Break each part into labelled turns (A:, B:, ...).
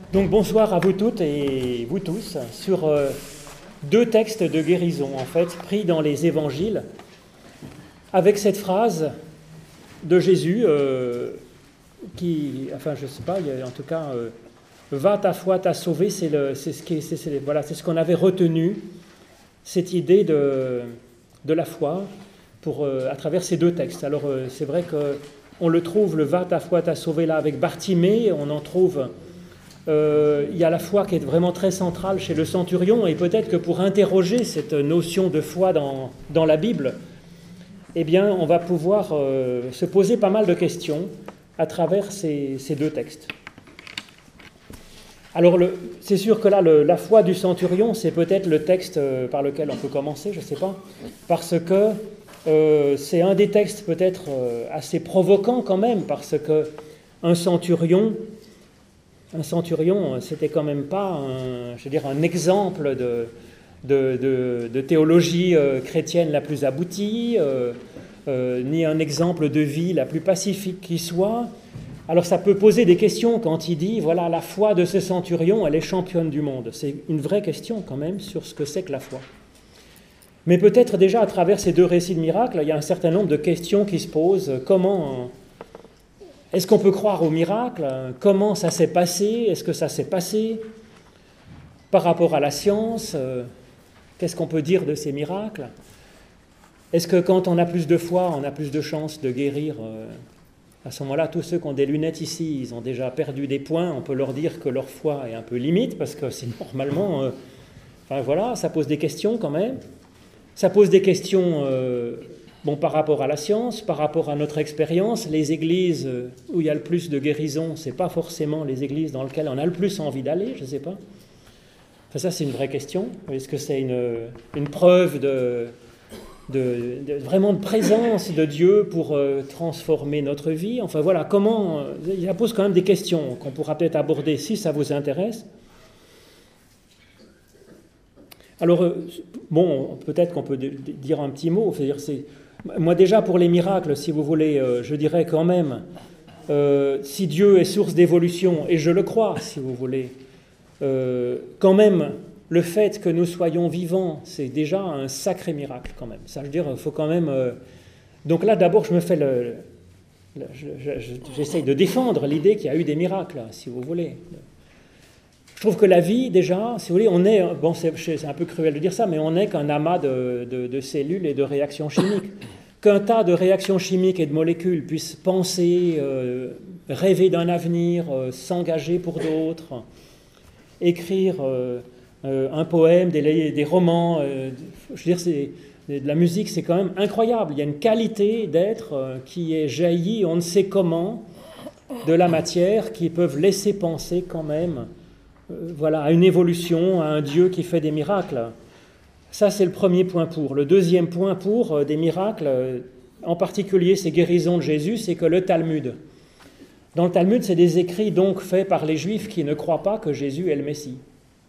A: Donc bonsoir à vous toutes et vous tous sur deux textes de guérison en fait pris dans les évangiles avec cette phrase de Jésus qui, enfin je sais pas, en tout cas va ta foi t'a sauvé, c'est ce qu'on avait retenu, cette idée de la foi à travers ces deux textes. Alors c'est vrai qu'on le trouve, le va ta foi t'a sauvé là avec Bartimée, on en trouve. Il y a la foi qui est vraiment très centrale chez le centurion, et peut-être que pour interroger cette notion de foi dans la Bible, eh bien, on va pouvoir se poser pas mal de questions à travers ces deux textes. Alors, c'est sûr que là, la foi du centurion, c'est peut-être le texte par lequel on peut commencer, je ne sais pas, parce que c'est un des textes peut-être assez provoquants quand même, parce qu'un centurion, c'était quand même pas un exemple de théologie chrétienne la plus aboutie, ni un exemple de vie la plus pacifique qui soit. Alors ça peut poser des questions quand il dit, voilà, la foi de ce centurion, elle est championne du monde. C'est une vraie question quand même sur ce que c'est que la foi. Mais peut-être déjà à travers ces deux récits de miracles, il y a un certain nombre de questions qui se posent. Comment est-ce qu'on peut croire au miracle? Comment ça s'est passé? Est-ce que ça s'est passé? Par rapport à la science, qu'est-ce qu'on peut dire de ces miracles? Est-ce que quand on a plus de foi, on a plus de chances de guérir? À ce moment-là, tous ceux qui ont des lunettes ici, ils ont déjà perdu des points. On peut leur dire que leur foi est un peu limite, parce que c'est normalement... enfin voilà, ça pose des questions quand même. Ça pose des questions... par rapport à la science, par rapport à notre expérience, les églises où il y a le plus de guérison, ce n'est pas forcément les églises dans lesquelles on a le plus envie d'aller, je ne sais pas. Enfin, ça, c'est une vraie question. Est-ce que c'est une preuve vraiment de présence de Dieu pour transformer notre vie? Enfin voilà, comment... Ça pose quand même des questions qu'on pourra peut-être aborder si ça vous intéresse. Alors, peut-être qu'on peut dire un petit mot, c'est-à-dire moi déjà pour les miracles, si vous voulez, je dirais quand même, si Dieu est source d'évolution, et je le crois, si vous voulez, quand même, le fait que nous soyons vivants, c'est déjà un sacré miracle quand même. Ça veut dire, il faut quand même... Donc là, d'abord, je me fais j'essaye de défendre l'idée qu'il y a eu des miracles, si vous voulez. Je trouve que la vie, déjà, si vous voulez, on est, c'est un peu cruel de dire ça, mais on n'est qu'un amas de cellules et de réactions chimiques. Qu'un tas de réactions chimiques et de molécules puissent penser, rêver d'un avenir, s'engager pour d'autres, écrire un poème, des romans, je veux dire, de la musique, c'est quand même incroyable. Il y a une qualité d'être qui est jaillie, on ne sait comment, de la matière, qui peuvent laisser penser quand même à une évolution, à un Dieu qui fait des miracles. Ça, c'est le premier point pour. Le deuxième point pour des miracles, en particulier ces guérisons de Jésus, c'est que le Talmud. Dans le Talmud, c'est des écrits donc faits par les Juifs qui ne croient pas que Jésus est le Messie.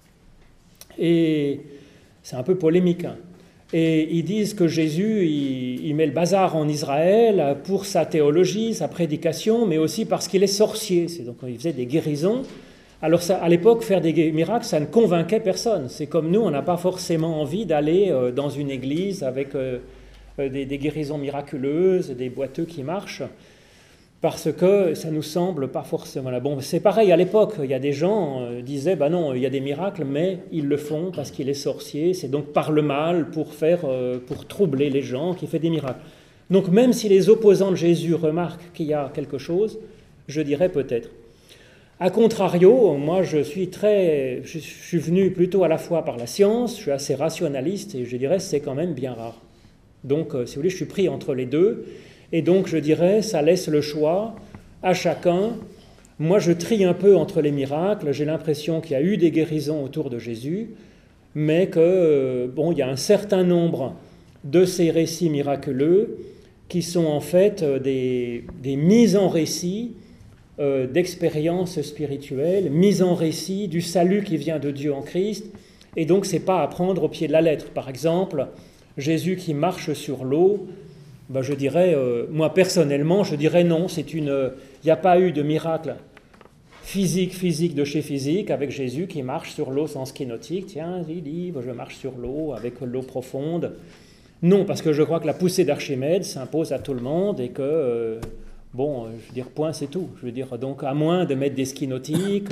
A: Et c'est un peu polémique. Et ils disent que Jésus, il met le bazar en Israël pour sa théologie, sa prédication, mais aussi parce qu'il est sorcier. Donc il faisait des guérisons. Alors ça, à l'époque, faire des miracles, ça ne convainquait personne. C'est comme nous, on n'a pas forcément envie d'aller dans une église avec des guérisons miraculeuses, des boiteux qui marchent, parce que ça nous semble pas forcément... Bon, c'est pareil à l'époque, il y a des gens qui disaient, non, il y a des miracles, mais ils le font parce qu'il est sorcier, c'est donc par le mal, pour troubler les gens, qu'il fait des miracles. Donc même si les opposants de Jésus remarquent qu'il y a quelque chose, je dirais peut-être. A contrario, moi je suis venu plutôt à la fois par la science, je suis assez rationaliste et je dirais c'est quand même bien rare. Donc si vous voulez, je suis pris entre les deux et donc je dirais ça laisse le choix à chacun. Moi je trie un peu entre les miracles, j'ai l'impression qu'il y a eu des guérisons autour de Jésus, mais que il y a un certain nombre de ces récits miraculeux qui sont en fait des mises en récit d'expériences spirituelles, mise en récit du salut qui vient de Dieu en Christ, et donc c'est pas à prendre au pied de la lettre. Par exemple, Jésus qui marche sur l'eau, je dirais, moi personnellement, je dirais non, il n'y a pas eu de miracle physique de chez physique, avec Jésus qui marche sur l'eau sans ski nautique. Tiens, il dit, je marche sur l'eau, avec l'eau profonde. Non, parce que je crois que la poussée d'Archimède s'impose à tout le monde et que, je veux dire, point, c'est tout. Je veux dire, donc, à moins de mettre des skis nautiques,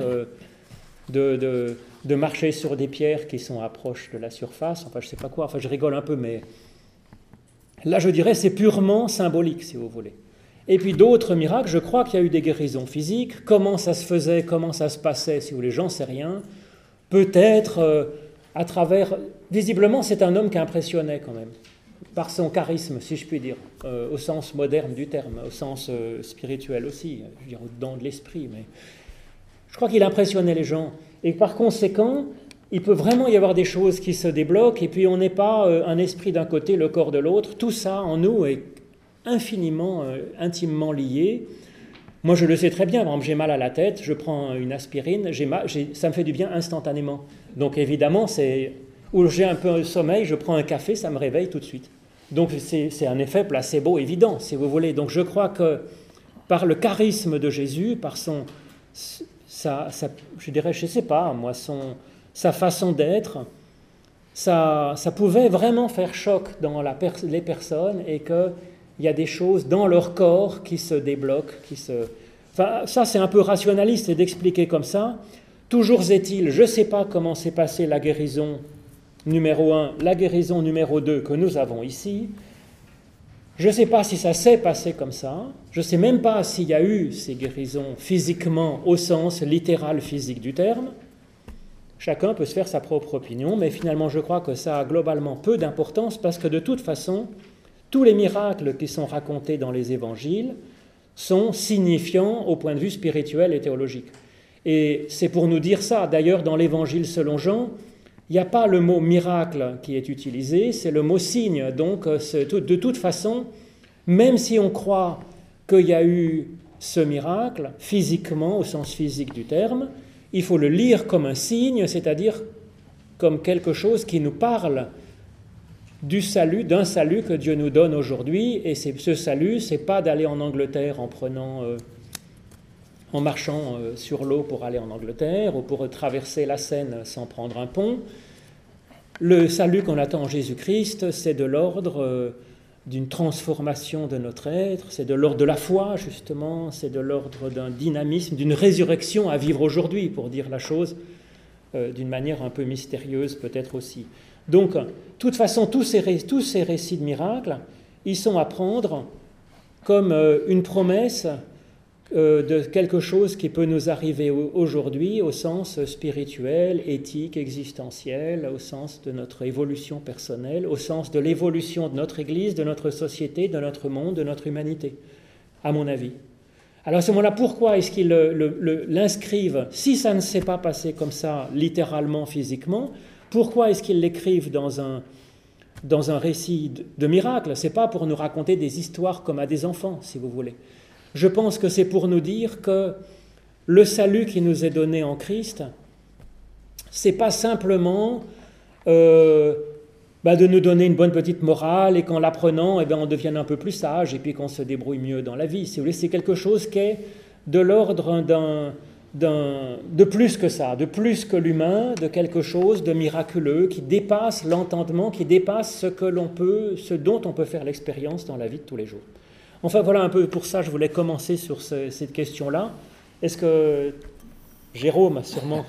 A: de marcher sur des pierres qui sont proches de la surface, enfin, je sais pas quoi, enfin, je rigole un peu, mais là, je dirais, c'est purement symbolique, si vous voulez. Et puis d'autres miracles, je crois qu'il y a eu des guérisons physiques. Comment ça se faisait, comment ça se passait, si vous voulez, j'en sais rien. Peut-être à travers... Visiblement, c'est un homme qui impressionnait quand même, par son charisme, si je puis dire, au sens moderne du terme, au sens spirituel aussi, je veux dire, au-dedans de l'esprit. Mais je crois qu'il impressionnait les gens. Et par conséquent, il peut vraiment y avoir des choses qui se débloquent, et puis on n'est pas un esprit d'un côté, le corps de l'autre. Tout ça, en nous, est infiniment, intimement lié. Moi, je le sais très bien. Par exemple, j'ai mal à la tête, je prends une aspirine, ça me fait du bien instantanément. Donc, évidemment, ou j'ai un peu de sommeil, je prends un café, ça me réveille tout de suite. Donc, c'est un effet placebo évident, si vous voulez. Donc, je crois que par le charisme de Jésus, par je dirais, je ne sais pas, moi, sa façon d'être, ça pouvait vraiment faire choc dans les personnes et qu'il y a des choses dans leur corps qui se débloquent, Enfin, ça, c'est un peu rationaliste d'expliquer comme ça. Toujours est-il, je ne sais pas comment s'est passée la guérison numéro 1, la guérison numéro 2 que nous avons ici. Je ne sais pas si ça s'est passé comme ça. Je ne sais même pas s'il y a eu ces guérisons physiquement au sens littéral physique du terme. Chacun peut se faire sa propre opinion, mais finalement je crois que ça a globalement peu d'importance parce que de toute façon, tous les miracles qui sont racontés dans les évangiles sont signifiants au point de vue spirituel et théologique. Et c'est pour nous dire ça. D'ailleurs, dans l'évangile selon Jean, il n'y a pas le mot miracle qui est utilisé, c'est le mot signe. Donc, de toute façon, même si on croit qu'il y a eu ce miracle, physiquement, au sens physique du terme, il faut le lire comme un signe, c'est-à-dire comme quelque chose qui nous parle du salut, d'un salut que Dieu nous donne aujourd'hui. Et ce salut, ce n'est pas d'aller en Angleterre en marchant sur l'eau pour aller en Angleterre ou pour traverser la Seine sans prendre un pont. Le salut qu'on attend en Jésus-Christ, c'est de l'ordre d'une transformation de notre être, c'est de l'ordre de la foi, justement, c'est de l'ordre d'un dynamisme, d'une résurrection à vivre aujourd'hui, pour dire la chose d'une manière un peu mystérieuse peut-être aussi. Donc, de toute façon, tous ces récits de miracles, ils sont à prendre comme une promesse de quelque chose qui peut nous arriver aujourd'hui au sens spirituel, éthique, existentiel, au sens de notre évolution personnelle, au sens de l'évolution de notre Église, de notre société, de notre monde, de notre humanité, à mon avis. Alors à ce moment-là, pourquoi est-ce qu'ils l'inscrivent, si ça ne s'est pas passé comme ça, littéralement, physiquement, pourquoi est-ce qu'ils l'écrivent dans un récit de miracle? Ce n'est pas pour nous raconter des histoires comme à des enfants, si vous voulez. Je pense que c'est pour nous dire que le salut qui nous est donné en Christ, ce n'est pas simplement de nous donner une bonne petite morale et qu'en l'apprenant, on devienne un peu plus sage et puis qu'on se débrouille mieux dans la vie. Si vous voulez, c'est quelque chose qui est de l'ordre de plus que ça, de plus que l'humain, de quelque chose de miraculeux qui dépasse l'entendement, qui dépasse ce dont on peut faire l'expérience dans la vie de tous les jours. Enfin, voilà un peu pour ça, je voulais commencer sur cette question-là. Est-ce que Jérôme, sûrement...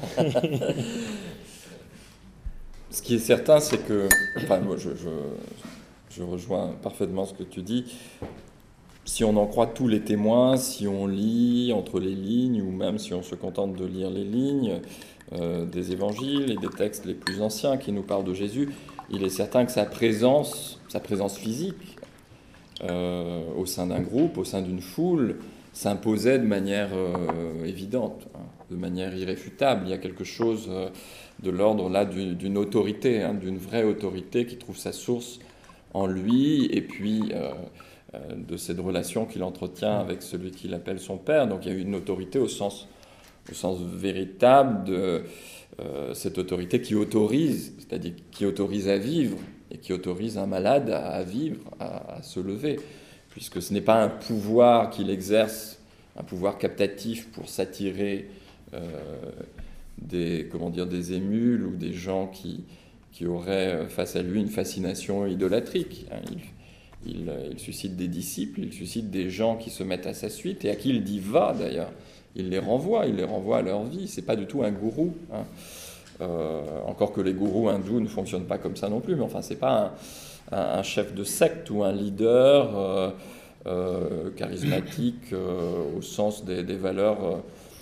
B: Ce qui est certain, c'est que... Enfin, moi, je rejoins parfaitement ce que tu dis. Si on en croit tous les témoins, si on lit entre les lignes, ou même si on se contente de lire les lignes des évangiles et des textes les plus anciens qui nous parlent de Jésus, il est certain que sa présence physique, au sein d'un groupe, au sein d'une foule, s'imposait de manière évidente, de manière irréfutable. Il y a quelque chose de l'ordre là d'une autorité, d'une vraie autorité qui trouve sa source en lui, et puis de cette relation qu'il entretient avec celui qu'il appelle son père. Donc il y a une autorité au sens véritable de cette autorité qui autorise, c'est-à-dire qui autorise à vivre, et qui autorise un malade à vivre, à se lever, puisque ce n'est pas un pouvoir qu'il exerce, un pouvoir captatif pour s'attirer des émules ou des gens qui auraient face à lui une fascination idolâtrique. Il suscite des disciples, il suscite des gens qui se mettent à sa suite et à qui il dit « va » d'ailleurs. Il les renvoie à leur vie. C'est pas du tout un gourou. Encore que les gourous hindous ne fonctionnent pas comme ça non plus, mais enfin, c'est pas un chef de secte ou un leader charismatique au sens des valeurs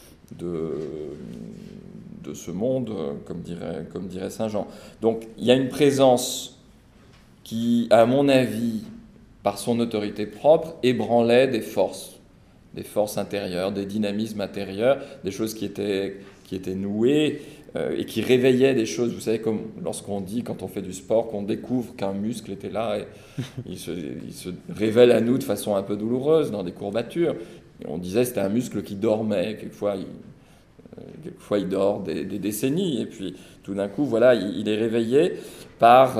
B: de ce monde, comme dirait Saint Jean. Donc, il y a une présence qui, à mon avis, par son autorité propre, ébranlait des forces intérieures, des dynamismes intérieurs, des choses qui étaient nouées et qui réveillaient des choses. Vous savez, comme lorsqu'on dit, quand on fait du sport, qu'on découvre qu'un muscle était là et il se révèle à nous de façon un peu douloureuse dans des courbatures. Et on disait que c'était un muscle qui dormait, quelquefois il dort des décennies, et puis tout d'un coup, voilà, il est réveillé par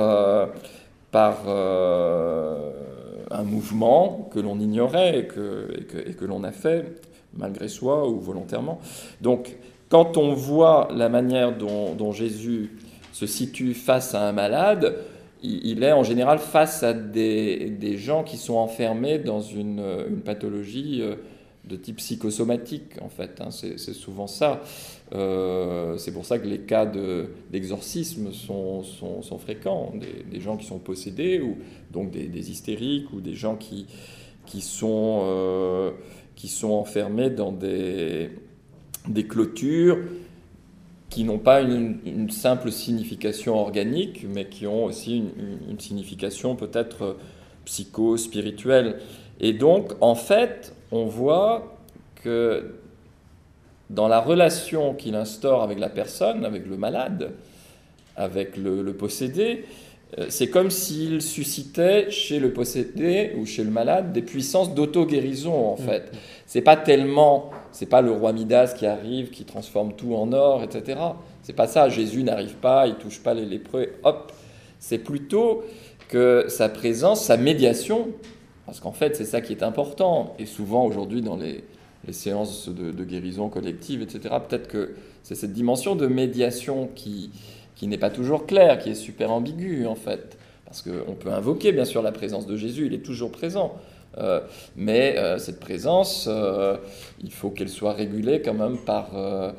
B: un mouvement que l'on ignorait et que l'on a fait, malgré soi ou volontairement. Donc, quand on voit la manière dont Jésus se situe face à un malade, il est en général face à des gens qui sont enfermés dans une pathologie de type psychosomatique, en fait. C'est souvent ça. C'est pour ça que les cas d'exorcisme sont fréquents. Des gens qui sont possédés, ou donc des hystériques, ou des gens qui sont enfermés dans des clôtures qui n'ont pas une simple signification organique, mais qui ont aussi une signification peut-être psycho-spirituelle. Et donc, en fait, on voit que dans la relation qu'il instaure avec la personne, avec le malade, avec le possédé, c'est comme s'il suscitait chez le possédé ou chez le malade des puissances d'auto-guérison, en fait. C'est pas le roi Midas qui arrive, qui transforme tout en or, etc. C'est pas ça. Jésus n'arrive pas, il touche pas les lépreux, et hop. C'est plutôt que sa présence, sa médiation, parce qu'en fait, c'est ça qui est important. Et souvent, aujourd'hui, dans les séances de guérison collective, etc., peut-être que c'est cette dimension de médiation qui n'est pas toujours claire, qui est super ambiguë, en fait. Parce qu'on peut invoquer, bien sûr, la présence de Jésus, il est toujours présent. Mais cette présence, il faut qu'elle soit régulée quand même par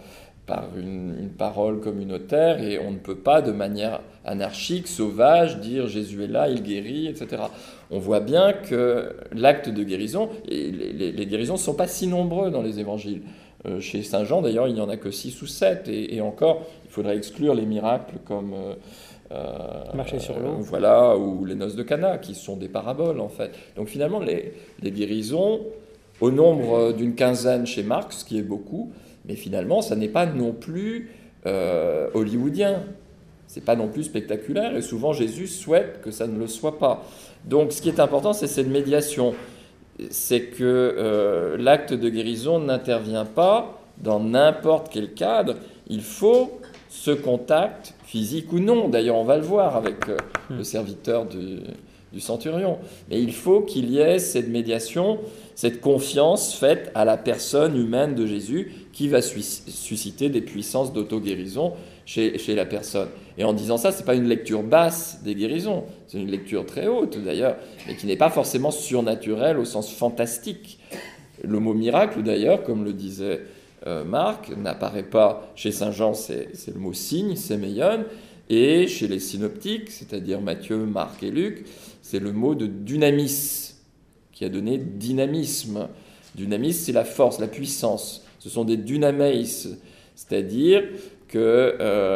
B: une parole communautaire, et on ne peut pas de manière anarchique, sauvage, dire Jésus est là, il guérit, etc. On voit bien que l'acte de guérison, et les guérisons ne sont pas si nombreux dans les évangiles. Chez Saint Jean, d'ailleurs, il n'y en a que 6 ou 7, et encore, il faudrait exclure les miracles comme
A: marcher sur l'eau,
B: voilà, ou les noces de Cana, qui sont des paraboles, en fait. Donc finalement, les guérisons, au nombre d'une quinzaine chez Marc, ce qui est beaucoup, mais finalement, ça n'est pas non plus hollywoodien. C'est pas non plus spectaculaire, et souvent Jésus souhaite que ça ne le soit pas. Donc ce qui est important, c'est cette médiation. C'est que l'acte de guérison n'intervient pas dans n'importe quel cadre. Il faut ce contact, physique ou non. D'ailleurs, on va le voir avec le serviteur du centurion. Mais il faut qu'il y ait cette médiation, cette confiance faite à la personne humaine de Jésus qui va susciter des puissances d'auto-guérison chez la personne. Et en disant ça, ce n'est pas une lecture basse des guérisons, c'est une lecture très haute d'ailleurs, mais qui n'est pas forcément surnaturelle au sens fantastique. Le mot miracle d'ailleurs, comme le disait Marc, n'apparaît pas chez Saint Jean, c'est le mot signe, séméion, et chez les synoptiques, c'est-à-dire Matthieu, Marc et Luc, c'est le mot de dynamis, qui a donné dynamisme. Dynamis, c'est la force, la puissance. Ce sont des dynameis, c'est-à-dire que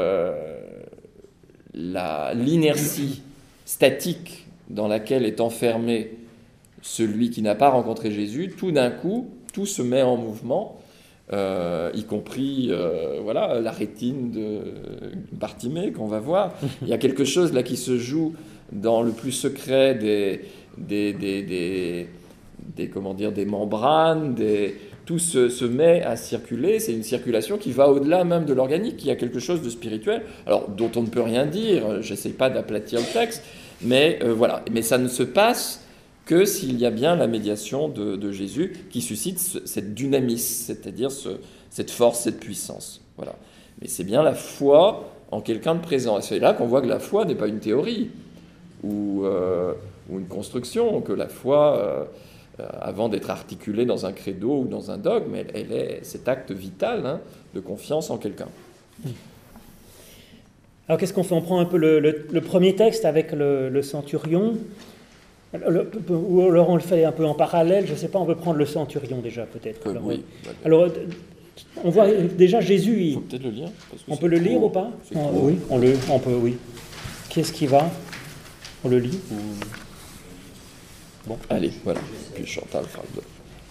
B: l'inertie statique dans laquelle est enfermé celui qui n'a pas rencontré Jésus, tout d'un coup, tout se met en mouvement, y compris la rétine de Bartimée qu'on va voir. Il y a quelque chose là qui se joue dans le plus secret des membranes, tout se met à circuler. C'est une circulation qui va au-delà même de l'organique. Il y a quelque chose de spirituel, alors dont on ne peut rien dire. J'essaie pas d'aplatir le texte, mais voilà. Mais ça ne se passe que s'il y a bien la médiation de Jésus qui suscite cette dynamis, c'est-à-dire cette force, cette puissance. Voilà. Mais c'est bien la foi en quelqu'un de présent. Et c'est là qu'on voit que la foi n'est pas une théorie ou une construction, que la foi, avant d'être articulée dans un credo ou dans un dogme, elle est cet acte vital de confiance en quelqu'un.
A: Alors qu'est-ce qu'on fait? On prend un peu le premier texte avec le centurion, ou alors on le fait un peu en parallèle, je ne sais pas, on peut prendre le centurion déjà peut-être.
B: Oui.
A: Alors on voit déjà Jésus.
B: Il faut peut-être le lire.
A: On peut le lire ou pas? Oui, on peut, oui. Qu'est-ce qui va? On le lit? Bon.
B: Allez, voilà. Puis Chantal fera le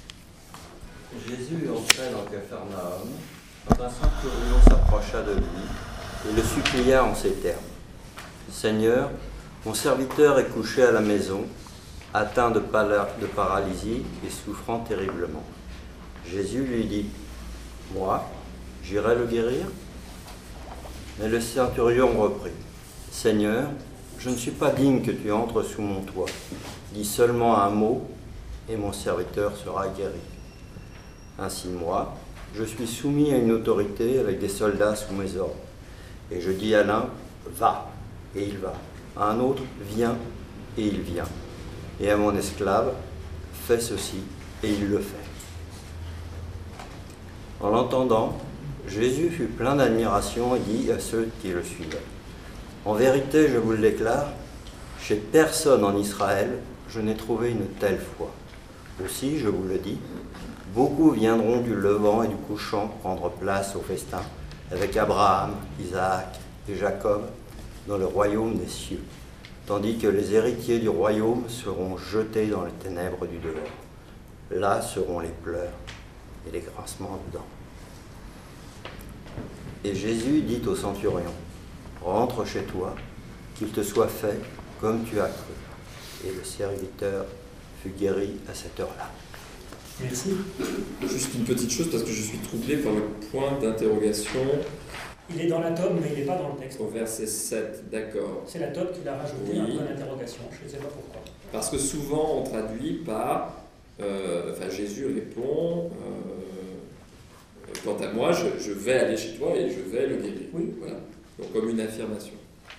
C: Jésus entrait dans Capharnaüm quand un centurion s'approcha de lui et le supplia en ces termes. Seigneur, mon serviteur est couché à la maison, atteint de paralysie et souffrant terriblement. Jésus lui dit, moi, j'irai le guérir? Mais le centurion reprit, Seigneur, je ne suis pas digne que tu entres sous mon toit. Dis seulement un mot et mon serviteur sera guéri. Ainsi moi, je suis soumis à une autorité avec des soldats sous mes ordres. Et je dis à l'un, va, et il va. À un autre, viens, et il vient. Et à mon esclave, fais ceci, et il le fait. En l'entendant, Jésus fut plein d'admiration et dit à ceux qui le suivaient, en vérité, je vous le déclare, chez personne en Israël, je n'ai trouvé une telle foi. Aussi, je vous le dis, beaucoup viendront du levant et du couchant prendre place au festin, avec Abraham, Isaac et Jacob, dans le royaume des cieux, tandis que les héritiers du royaume seront jetés dans les ténèbres du dehors. Là seront les pleurs et les grincements de dents. Et Jésus dit au centurion, rentre chez toi, qu'il te soit fait comme tu as cru. Et le serviteur fut guéri à cette heure-là.
A: Merci.
B: Juste une petite chose, parce que je suis troublé par le point d'interrogation.
A: Il est dans la tome, mais il n'est pas dans le texte.
B: Au verset 7, d'accord.
A: C'est la tome qui l'a rajouté,
B: Oui.
A: un point d'interrogation, je ne sais pas pourquoi.
B: Parce que souvent on traduit par, Jésus répond, quant à moi, je vais aller chez toi et je vais le guérir.
A: Oui.
B: Voilà. Donc comme une affirmation.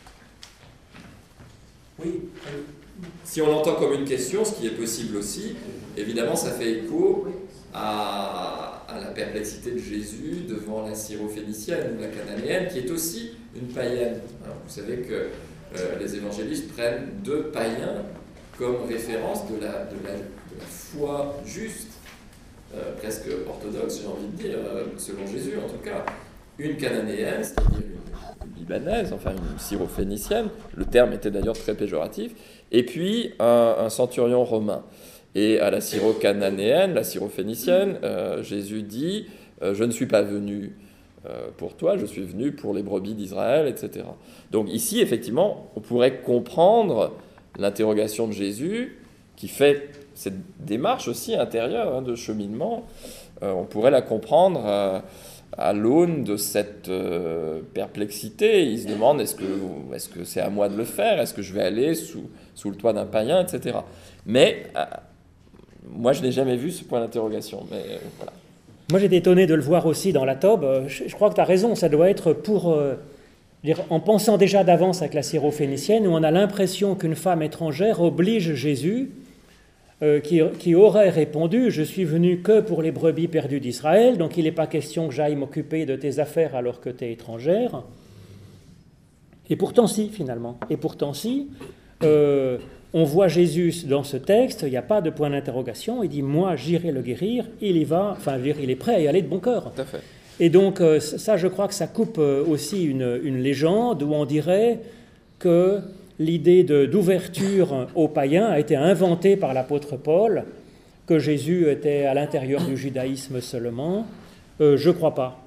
A: Oui.
B: Si on l'entend comme une question, ce qui est possible aussi, évidemment ça fait écho à la perplexité de Jésus devant la syrophénicienne ou la cananéenne, qui est aussi une païenne. Alors, vous savez que les évangélistes prennent deux païens comme référence de la foi juste, presque orthodoxe, j'ai envie de dire, selon Jésus en tout cas. Une cananéenne, c'est-à-dire une libanaise, enfin une syrophénicienne, le terme était d'ailleurs très péjoratif, et puis un centurion romain. Et à la syro-cananéenne, la syrophénicienne, Jésus dit « Je ne suis pas venu pour toi, je suis venu pour les brebis d'Israël, etc. » Donc ici, effectivement, on pourrait comprendre l'interrogation de Jésus, qui fait cette démarche aussi intérieure de cheminement. On pourrait la comprendre à l'aune de cette perplexité. Il se demande est-ce que c'est à moi de le faire? Est-ce que je vais aller sous le toit d'un païen, etc. Mais moi, je n'ai jamais vu ce point d'interrogation. Mais voilà.
A: Moi, j'étais étonné de le voir aussi dans la Tobe. Je crois que tu as raison, ça doit être pour... en pensant déjà d'avance avec la syrophénicienne, où on a l'impression qu'une femme étrangère oblige Jésus, qui aurait répondu « Je suis venu que pour les brebis perdues d'Israël, donc il n'est pas question que j'aille m'occuper de tes affaires alors que tu es étrangère. » Et pourtant si, finalement. Et pourtant si, on voit Jésus dans ce texte, il n'y a pas de point d'interrogation, il dit « Moi, j'irai le guérir », il y va, enfin, il est prêt à y aller de bon cœur.
B: Tout à fait.
A: Et donc, ça, je crois que ça coupe aussi une légende où on dirait que l'idée d'ouverture aux païens a été inventée par l'apôtre Paul, que Jésus était à l'intérieur du judaïsme seulement. Je ne crois pas.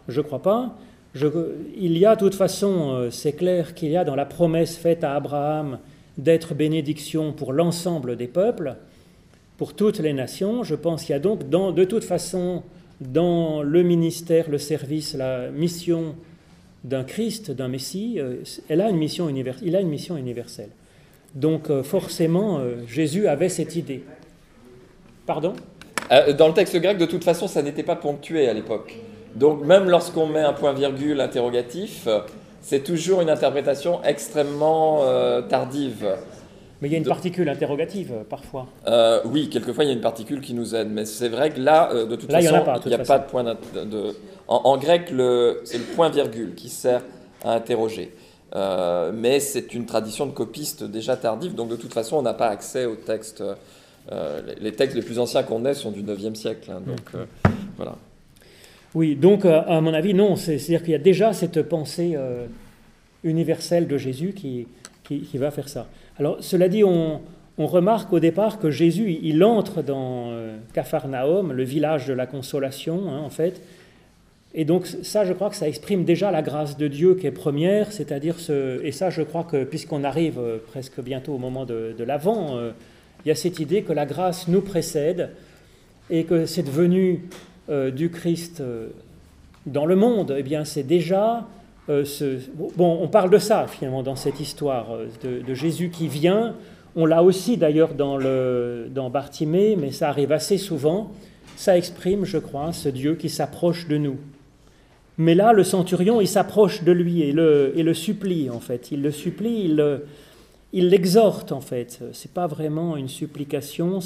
A: Il y a, de toute façon, c'est clair qu'il y a dans la promesse faite à Abraham d'être bénédiction pour l'ensemble des peuples, pour toutes les nations. Je pense qu'il y a donc, de toute façon, dans le ministère, le service, la mission d'un Christ, d'un Messie, il a une mission universelle. Donc forcément, Jésus avait cette idée. Pardon ?
B: Dans le texte grec, de toute façon, ça n'était pas ponctué à l'époque. Donc même lorsqu'on met un point-virgule interrogatif, c'est toujours une interprétation extrêmement tardive.
A: Mais il y a une particule interrogative, parfois.
B: Oui, quelquefois il y a une particule qui nous aide, mais c'est vrai que là, de toute
A: Là,
B: façon,
A: il n'y a pas
B: de point en grec, c'est le point-virgule qui sert à interroger. Mais c'est une tradition de copiste déjà tardive, donc de toute façon, on n'a pas accès aux textes. Les textes les plus anciens qu'on ait sont du 9e siècle. Hein, donc, voilà.
A: Oui, donc à mon avis, non. C'est-à-dire qu'il y a déjà cette pensée universelle de Jésus qui va faire ça. Alors, cela dit, on remarque au départ que Jésus, il entre dans Capharnaüm, le village de la consolation, hein, en fait. Et donc ça, je crois que ça exprime déjà la grâce de Dieu qui est première, c'est-à-dire et ça, je crois que puisqu'on arrive presque bientôt au moment de l'Avent, il y a cette idée que la grâce nous précède et que cette venue du Christ dans le monde, eh bien, c'est déjà bon, on parle de ça finalement dans cette histoire de Jésus qui vient. On l'a aussi d'ailleurs dans Bartimée, mais ça arrive assez souvent. Ça exprime, je crois, ce Dieu qui s'approche de nous. Mais là, le centurion, il s'approche de lui et le supplie, en fait. Il le supplie, il l'exhorte, en fait. Ce n'est pas vraiment une supplication,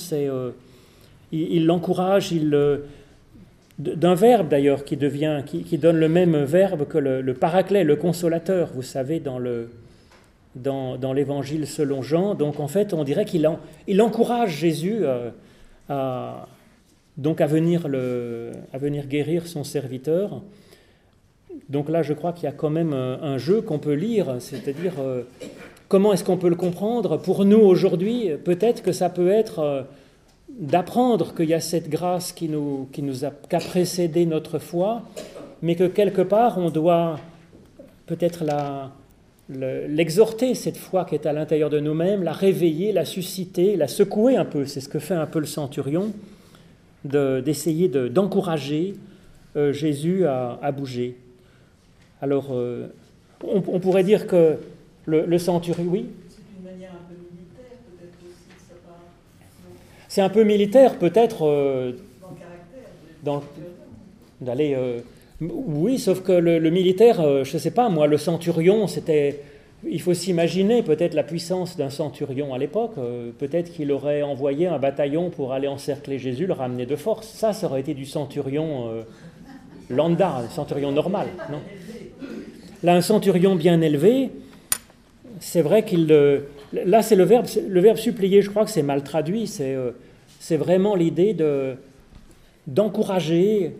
A: il l'encourage, d'un verbe, d'ailleurs, qui donne le même verbe que le paraclet, le consolateur, vous savez, dans l'Évangile selon Jean. Donc, en fait, on dirait qu'il encourage Jésus à venir guérir son serviteur. Donc là, je crois qu'il y a quand même un jeu qu'on peut lire, c'est-à-dire comment est-ce qu'on peut le comprendre. Pour nous, aujourd'hui, peut-être que ça peut être d'apprendre qu'il y a cette grâce qui a précédé notre foi, mais que quelque part, on doit peut-être l'exhorter, cette foi qui est à l'intérieur de nous-mêmes, la réveiller, la susciter, la secouer un peu. C'est ce que fait un peu le centurion, d'essayer d'encourager Jésus à bouger. Alors, on pourrait dire que le centurion, oui.
D: C'est d'une manière un peu militaire, peut-être aussi, ça va.
A: C'est un peu militaire, peut-être.
D: Dans le caractère.
A: D'aller. Oui, sauf que le militaire, je ne sais pas, moi, le centurion, c'était. Il faut s'imaginer peut-être la puissance d'un centurion à l'époque. Peut-être qu'il aurait envoyé un bataillon pour aller encercler Jésus, le ramener de force. Ça aurait été du centurion lambda, un centurion normal, non ? Là, un centurion bien élevé, c'est vrai là, c'est le verbe supplier, je crois que c'est mal traduit, c'est vraiment l'idée d'encourager,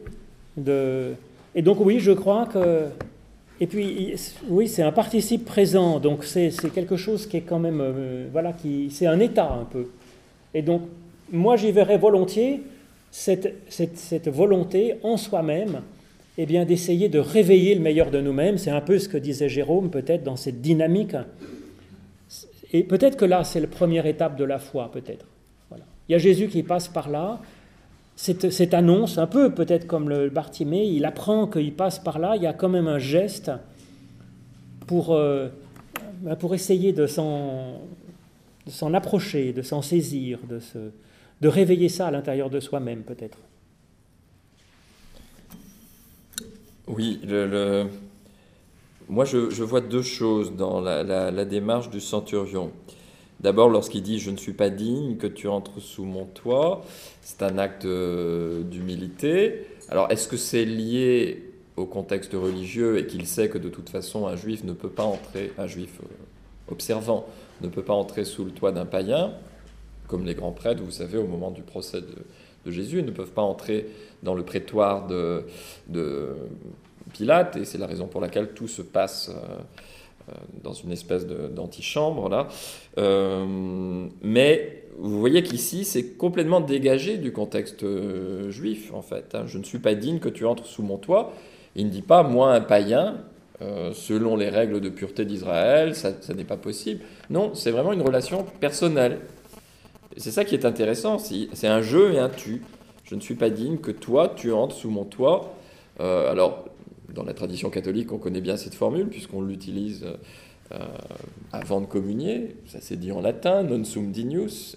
A: et donc oui, je crois que... Et puis, oui, c'est un participe présent, donc c'est quelque chose qui est quand même... c'est un état un peu. Et donc, moi, j'y verrais volontiers cette volonté en soi-même, eh bien, d'essayer de réveiller le meilleur de nous-mêmes. C'est un peu ce que disait Jérôme, peut-être, dans cette dynamique. Et peut-être que là, c'est la première étape de la foi, peut-être. Voilà. Il y a Jésus qui passe par là. Cette annonce, un peu peut-être comme le Bartimée, il apprend qu'il passe par là. Il y a quand même un geste pour essayer de s'en approcher, de s'en saisir, de réveiller ça à l'intérieur de soi-même, peut-être.
B: Oui, moi je vois deux choses dans la démarche du centurion. D'abord, lorsqu'il dit « je ne suis pas digne que tu entres sous mon toit », c'est un acte d'humilité. Alors, est-ce que c'est lié au contexte religieux et qu'il sait que de toute façon un juif ne peut pas entrer, un juif observant ne peut pas entrer sous le toit d'un païen, comme les grands prêtres, vous savez, au moment du procès de Jésus, ils ne peuvent pas entrer dans le prétoire de Pilate, et c'est la raison pour laquelle tout se passe dans une espèce d'antichambre, là. Mais vous voyez qu'ici, c'est complètement dégagé du contexte juif, en fait. Je ne suis pas digne que tu entres sous mon toit. Il ne dit pas, moi, un païen, selon les règles de pureté d'Israël, ça n'est pas possible. Non, c'est vraiment une relation personnelle. Et c'est ça qui est intéressant, c'est un je et un tu. Je ne suis pas digne que toi, tu entres sous mon toit. Alors, dans la tradition catholique, on connaît bien cette formule, puisqu'on l'utilise avant de communier. Ça s'est dit en latin, non sum dignus.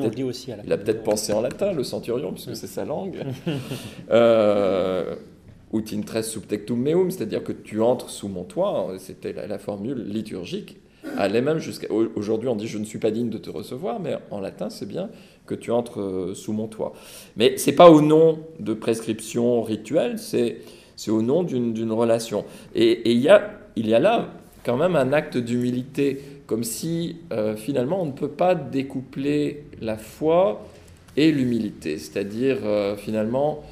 B: Il a peut-être pensé en latin, le centurion, puisque c'est sa langue. ut intres sub tectum meum, c'est-à-dire que tu entres sous mon toit, c'était la formule liturgique, allait même jusqu'à... Aujourd'hui, on dit « je ne suis pas digne de te recevoir », mais en latin, c'est bien que tu entres sous mon toit. Mais ce n'est pas au nom de prescription rituelle, c'est au nom d'une relation. Et il y a là quand même un acte d'humilité, comme si finalement on ne peut pas découpler la foi et l'humilité, c'est-à-dire finalement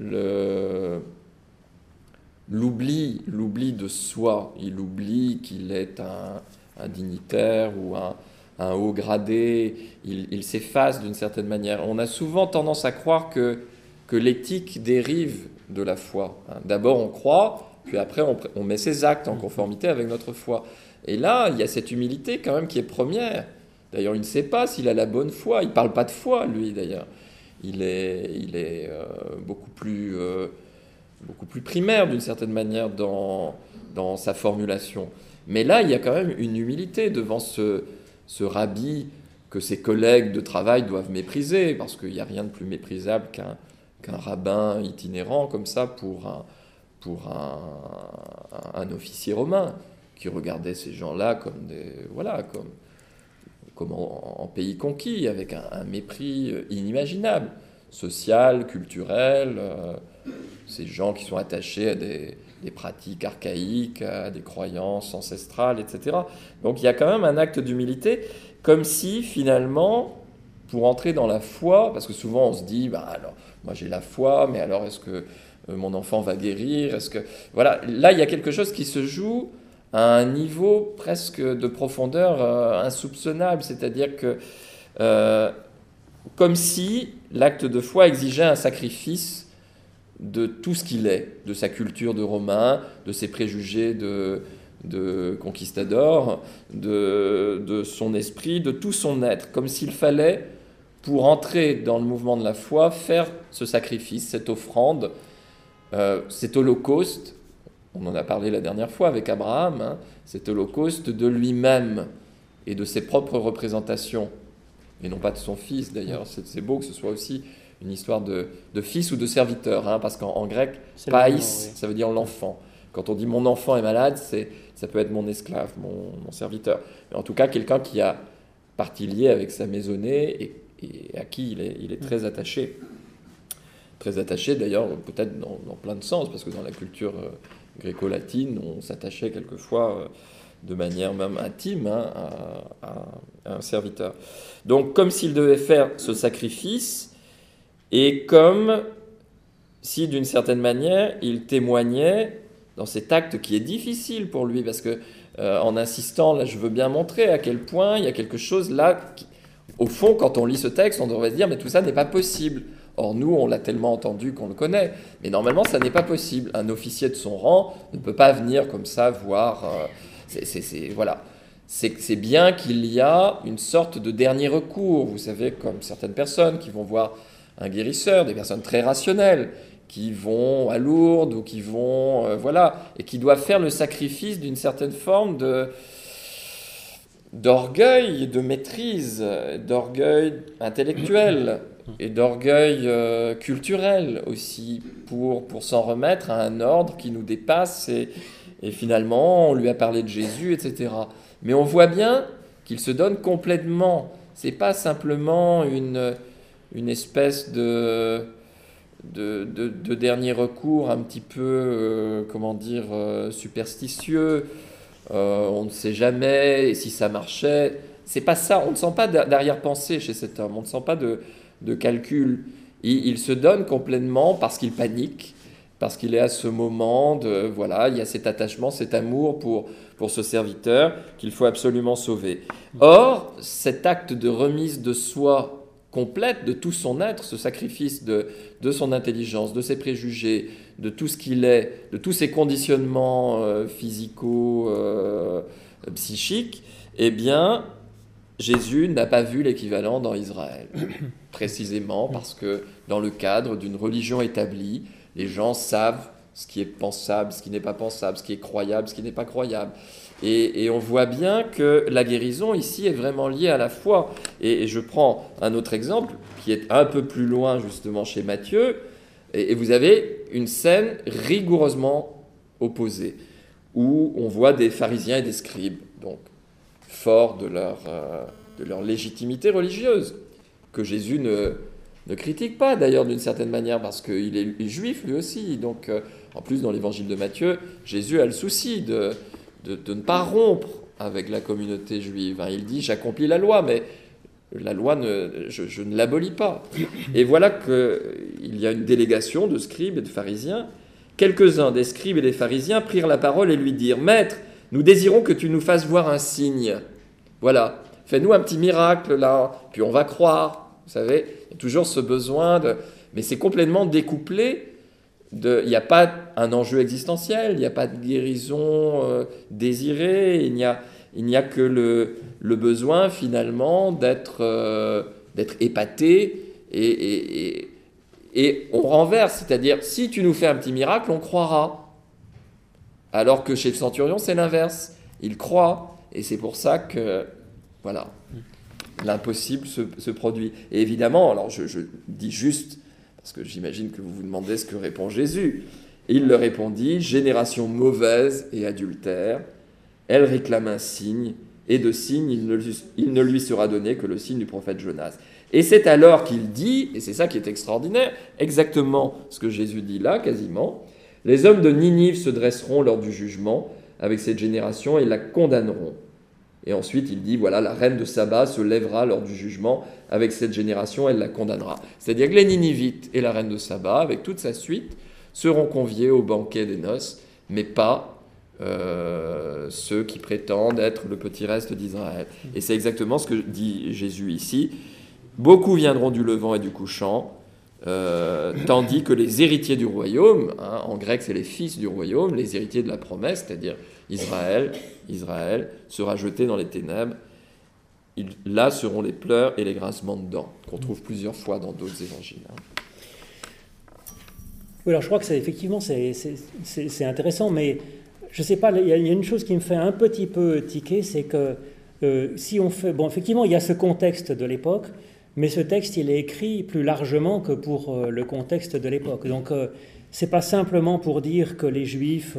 B: l'oubli de soi, il oublie qu'il est un dignitaire ou un haut gradé, il s'efface d'une certaine manière. On a souvent tendance à croire que l'éthique dérive de la foi. D'abord on croit, puis après on met ses actes en conformité avec notre foi. Et là, il y a cette humilité quand même qui est première. D'ailleurs, il ne sait pas s'il a la bonne foi. Il ne parle pas de foi, lui, d'ailleurs. Il est beaucoup plus primaire, d'une certaine manière, dans sa formulation. Mais là, il y a quand même une humilité devant ce rabbi que ses collègues de travail doivent mépriser, parce qu'il n'y a rien de plus méprisable qu'un rabbin itinérant comme ça pour un officier romain qui regardait ces gens-là comme en pays conquis, avec un mépris inimaginable, social, culturel, ces gens qui sont attachés à des pratiques archaïques, à des croyances ancestrales, etc. Donc il y a quand même un acte d'humilité, comme si finalement, pour entrer dans la foi, parce que souvent on se dit, alors moi j'ai la foi, mais alors est-ce que mon enfant va guérir ? Voilà, là il y a quelque chose qui se joue à un niveau presque de profondeur insoupçonnable, c'est-à-dire que comme si l'acte de foi exigeait un sacrifice de tout ce qu'il est, de sa culture de Romain, de ses préjugés de conquistador, de son esprit, de tout son être, comme s'il fallait, pour entrer dans le mouvement de la foi, faire ce sacrifice, cette offrande, cet holocauste. On en a parlé la dernière fois avec Abraham, cet holocauste de lui-même et de ses propres représentations, et non pas de son fils d'ailleurs. C'est beau que ce soit aussi une histoire de fils ou de serviteur, parce qu'en grec, pais, ça veut dire l'enfant. Quand on dit mon enfant est malade, ça peut être mon esclave, mon serviteur. Mais en tout cas, quelqu'un qui a partie liée avec sa maisonnée et à qui il est très attaché. Très attaché d'ailleurs, peut-être dans plein de sens, parce que dans la culture gréco-latine, on s'attachait quelquefois de manière même intime à un serviteur. Donc comme s'il devait faire ce sacrifice, et comme si d'une certaine manière il témoignait dans cet acte qui est difficile pour lui, parce que en insistant, là je veux bien montrer à quel point il y a quelque chose là, au fond quand on lit ce texte on devrait se dire mais tout ça n'est pas possible. Or, nous, on l'a tellement entendu qu'on le connaît. Mais normalement, ça n'est pas possible. Un officier de son rang ne peut pas venir comme ça voir... voilà. C'est bien qu'il y a une sorte de dernier recours. Vous savez, comme certaines personnes qui vont voir un guérisseur, des personnes très rationnelles, qui vont à Lourdes ou qui vont... et qui doivent faire le sacrifice d'une certaine forme d'orgueil, de maîtrise, d'orgueil intellectuel et d'orgueil culturel aussi, pour s'en remettre à un ordre qui nous dépasse et finalement on lui a parlé de Jésus, etc. Mais on voit bien qu'il se donne complètement. C'est pas simplement une espèce de dernier recours un petit peu, superstitieux. On ne sait jamais si ça marchait. C'est pas ça. On ne sent pas d'arrière-pensée chez cet homme. On ne sent pas de calcul. Il se donne complètement parce qu'il panique, parce qu'il est à ce moment il y a cet attachement, cet amour pour ce serviteur qu'il faut absolument sauver. Or, cet acte de remise de soi complète, de tout son être, ce sacrifice de son intelligence, de ses préjugés, de tout ce qu'il est, de tous ses conditionnements psychiques, eh bien, Jésus n'a pas vu l'équivalent dans Israël, précisément parce que dans le cadre d'une religion établie, les gens savent ce qui est pensable, ce qui n'est pas pensable, ce qui est croyable, ce qui n'est pas croyable. Et on voit bien que la guérison ici est vraiment liée à la foi. Et je prends un autre exemple qui est un peu plus loin justement chez Matthieu. Et vous avez une scène rigoureusement opposée, où on voit des pharisiens et des scribes, donc forts de leur légitimité religieuse, que Jésus ne critique pas d'ailleurs d'une certaine manière, parce qu'il est juif lui aussi. Donc, en plus, dans l'évangile de Matthieu, Jésus a le souci de ne pas rompre avec la communauté juive. Il dit « j'accomplis la loi », mais la loi, je ne l'abolis pas. Et voilà qu'il y a une délégation de scribes et de pharisiens. Quelques-uns des scribes et des pharisiens prirent la parole et lui dirent « Maître, nous désirons que tu nous fasses voir un signe. Voilà, fais-nous un petit miracle là, puis on va croire. » Vous savez, il y a toujours ce besoin de... Mais c'est complètement découplé. Il n'y a pas un enjeu existentiel, il n'y a pas de guérison désirée, il n'y a que le besoin finalement d'être épaté et on renverse, c'est-à-dire si tu nous fais un petit miracle, on croira. Alors que chez le centurion, c'est l'inverse. Il croit et c'est pour ça que, voilà, l'impossible se produit. Et évidemment, alors je dis juste, parce que j'imagine que vous vous demandez ce que répond Jésus. Et il leur répondit, « Génération mauvaise et adultère, elle réclame un signe, et de signe il ne lui sera donné que le signe du prophète Jonas. » Et c'est alors qu'il dit, et c'est ça qui est extraordinaire, exactement ce que Jésus dit là, quasiment, « Les hommes de Ninive se dresseront lors du jugement avec cette génération et la condamneront. » Et ensuite, il dit, voilà, la reine de Saba se lèvera lors du jugement avec cette génération, elle la condamnera. C'est-à-dire que les Ninivites et la reine de Saba, avec toute sa suite, seront conviés au banquet des noces, mais pas ceux qui prétendent être le petit reste d'Israël. Et c'est exactement ce que dit Jésus ici. Beaucoup viendront du levant et du couchant, tandis que les héritiers du royaume, en grec c'est les fils du royaume, les héritiers de la promesse, c'est-à-dire Israël sera jeté dans les ténèbres. Là seront les pleurs et les grincements de dents, qu'on trouve plusieurs fois dans d'autres évangiles.
A: Oui, alors je crois que effectivement c'est intéressant, mais je ne sais pas, il y a une chose qui me fait un petit peu tiquer, c'est que si on fait... Bon, effectivement, il y a ce contexte de l'époque, mais ce texte, il est écrit plus largement que pour le contexte de l'époque. Donc, ce n'est pas simplement pour dire que les Juifs...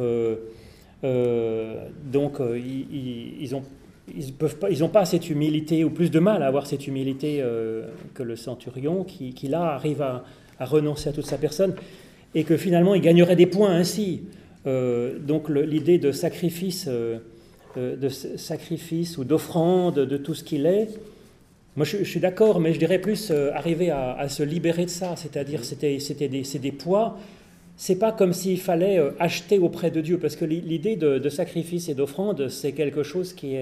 A: ils n'ont pas cette humilité, ou plus de mal à avoir cette humilité que le centurion, qui là arrive à renoncer à toute sa personne, et que finalement il gagnerait des points ainsi. Donc l'idée de sacrifice ou d'offrande, de tout ce qu'il est, moi je suis d'accord, mais je dirais plus arriver à se libérer de ça, c'est-à-dire c'est des poids. C'est pas comme s'il fallait acheter auprès de Dieu, parce que l'idée de sacrifice et d'offrande, c'est quelque chose qui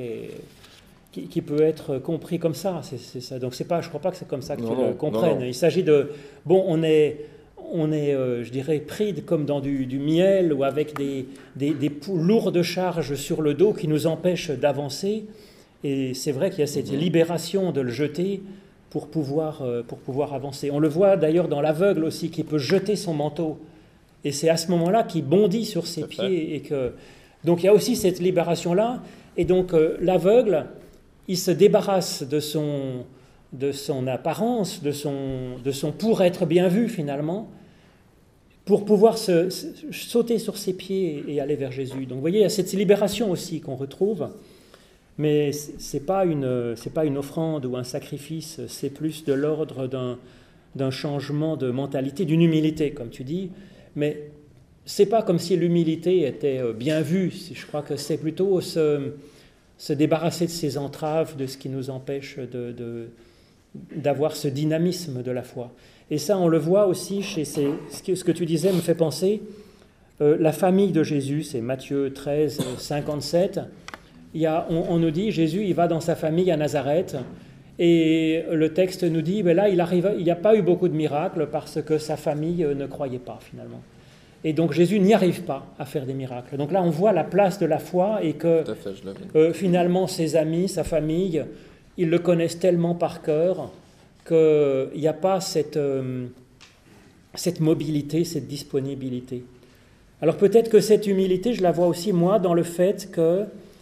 A: peut être compris comme ça. C'est ça. Donc c'est pas, je crois pas que c'est comme ça que tu le comprennes. Non. Il s'agit de, bon, on est, je dirais, pris comme dans du miel ou avec des lourdes charges sur le dos qui nous empêchent d'avancer. Et c'est vrai qu'il y a cette libération de le jeter pour pouvoir avancer. On le voit d'ailleurs dans l'aveugle aussi, qui peut jeter son manteau. Et c'est à ce moment-là qu'il bondit sur ses pieds. Donc il y a aussi cette libération-là. Et donc l'aveugle, il se débarrasse de son apparence, de son pour être bien vu finalement, pour pouvoir sauter sur ses pieds et aller vers Jésus. Donc vous voyez, il y a cette libération aussi qu'on retrouve. Mais ce n'est pas une offrande ou un sacrifice, c'est plus de l'ordre d'un changement de mentalité, d'une humilité, comme tu dis. Mais ce n'est pas comme si l'humilité était bien vue. Je crois que c'est plutôt se débarrasser de ces entraves, de ce qui nous empêche d'avoir ce dynamisme de la foi. Et ça, on le voit aussi chez ce que tu disais me fait penser. La famille de Jésus, c'est Matthieu 13, 57. On nous dit, Jésus, il va dans sa famille à Nazareth, et le texte nous dit, ben là, il n'y a pas eu beaucoup de miracles parce que sa famille ne croyait pas, finalement. Et donc, Jésus n'y arrive pas à faire des miracles. Donc là, on voit la place de la foi et que, finalement, ses amis, sa famille, ils le connaissent tellement par cœur qu'il n'y a pas cette mobilité, cette disponibilité. Alors peut-être que cette humilité, je la vois aussi, moi, dans le fait que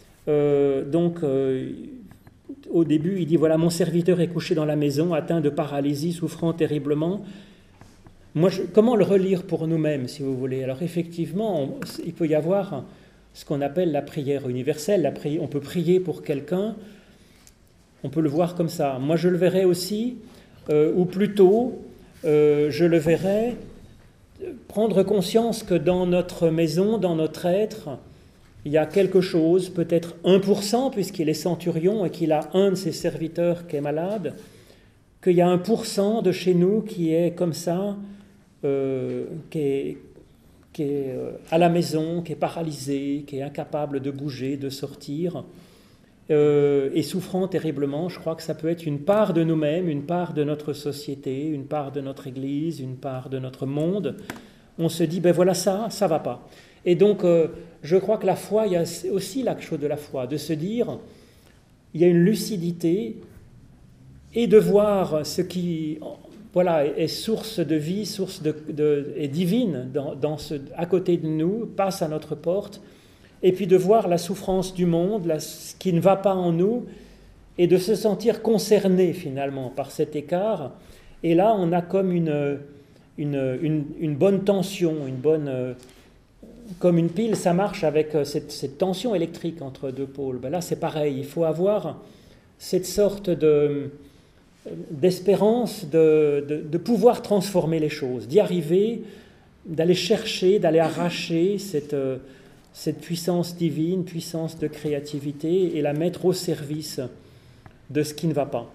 A: au début, il dit, voilà, mon serviteur est couché dans la maison, atteint de paralysie, souffrant terriblement. Comment le relire pour nous-mêmes, si vous voulez? Alors effectivement, il peut y avoir ce qu'on appelle la prière universelle. On peut prier pour quelqu'un, on peut le voir comme ça. Moi, je le verrais aussi, ou plutôt, je le verrais prendre conscience que dans notre maison, dans notre être, il y a quelque chose, peut-être 1%, puisqu'il est centurion et qu'il a un de ses serviteurs qui est malade, qu'il y a 1% de chez nous qui est comme ça, qui est à la maison, qui est paralysé, qui est incapable de bouger, de sortir, et souffrant terriblement. Je crois que ça peut être une part de nous-mêmes, une part de notre société, une part de notre Église, une part de notre monde. On se dit, ben voilà, ça va pas. Et donc, je crois que la foi, il y a aussi la chose de la foi, de se dire, il y a une lucidité, et de voir ce qui est source de vie, est divine à côté de nous, passe à notre porte, et puis de voir la souffrance du monde, ce qui ne va pas en nous, et de se sentir concerné finalement par cet écart. Et là, on a comme une bonne tension, comme une pile, ça marche avec cette tension électrique entre deux pôles. Ben là, c'est pareil, il faut avoir cette sorte d'espérance de pouvoir transformer les choses, d'y arriver, d'aller chercher, d'aller arracher cette puissance divine, puissance de créativité, et la mettre au service de ce qui ne va pas.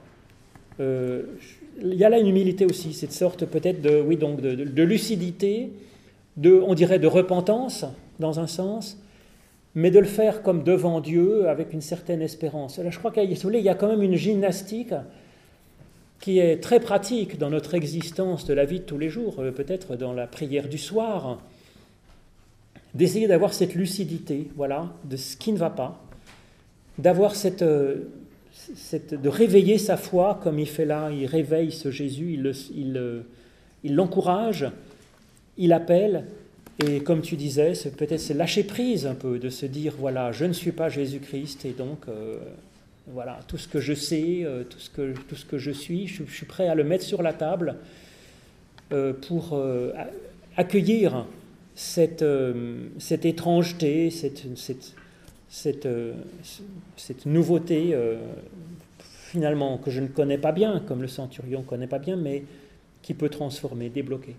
A: Il y a là une humilité aussi, cette sorte peut-être de lucidité, on dirait de repentance, dans un sens, mais de le faire comme devant Dieu, avec une certaine espérance. Là, je crois qu'il y a quand même une gymnastique qui est très pratique dans notre existence de la vie de tous les jours, peut-être dans la prière du soir, d'essayer d'avoir cette lucidité, de ce qui ne va pas, d'avoir de réveiller sa foi comme il fait là, il réveille ce Jésus, il l'encourage, il appelle, et comme tu disais, c'est lâcher prise un peu, de se dire, je ne suis pas Jésus-Christ, et donc, tout ce que je sais, tout ce que je suis prêt à le mettre sur la table pour accueillir cette étrangeté, cette nouveauté, finalement, que je ne connais pas bien, comme le centurion ne connaît pas bien, mais qui peut transformer, débloquer.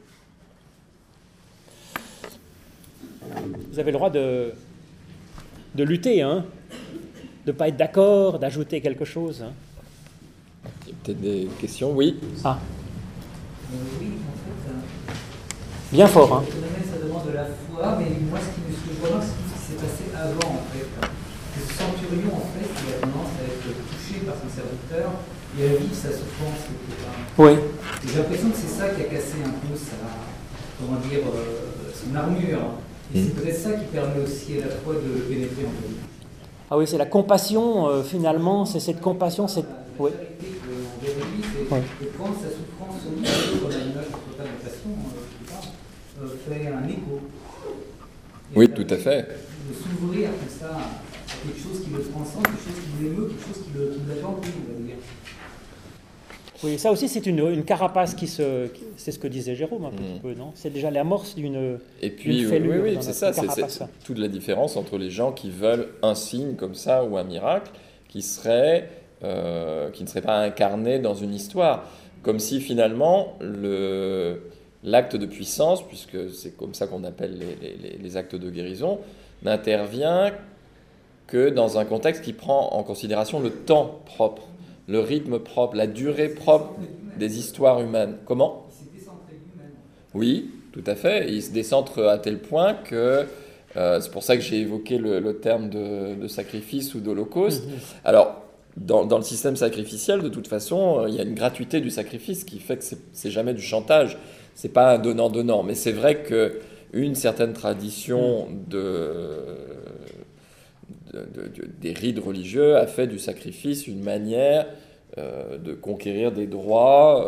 A: Vous avez le droit de lutter, de ne pas être d'accord, d'ajouter quelque chose.
B: Il y a peut-être des questions, oui.
E: Oui, en fait,
A: bien fort.
E: Ça demande de la foi, mais moi, ce que je vois, c'est ce qui s'est passé avant, en fait. Le centurion, en fait, il a tendance à être touché par son serviteur et à vivre sa souffrance.
A: Oui.
E: Et j'ai l'impression que c'est ça qui a cassé un peu son armure. Et c'est peut-être ça qui permet aussi à la foi de pénétrer en lui.
A: Ah oui, c'est la compassion, finalement, c'est cette compassion.
E: La vérité qu'on verrait lui, c'est de prendre sa souffrance au milieu, comme la image de totale passion, fait un écho.
B: Oui, tout à fait.
E: De s'ouvrir comme ça à quelque chose qui le transcende, quelque chose qui l'émeut, quelque chose qui l'attend plus, on va dire.
A: Oui, ça aussi, c'est une carapace c'est ce que disait Jérôme un petit peu, non? C'est déjà l'amorce d'une fêlure.
B: Oui, c'est ça. C'est toute la différence entre les gens qui veulent un signe comme ça ou un miracle qui ne serait pas incarné dans une histoire. Comme si finalement, l'acte de puissance, puisque c'est comme ça qu'on appelle les actes de guérison, n'intervient que dans un contexte qui prend en considération le temps propre, le rythme propre, la durée propre des histoires humaines. Comment ?
E: Il s'est décentré lui-même.
B: Oui, tout à fait. Il se décentre à tel point que c'est pour ça que j'ai évoqué le terme de sacrifice ou d'holocauste. Alors, dans le système sacrificiel, de toute façon, il y a une gratuité du sacrifice qui fait que c'est jamais du chantage. C'est pas un donnant-donnant. Mais c'est vrai qu'une certaine tradition des rites religieux a fait du sacrifice une manière de conquérir des droits.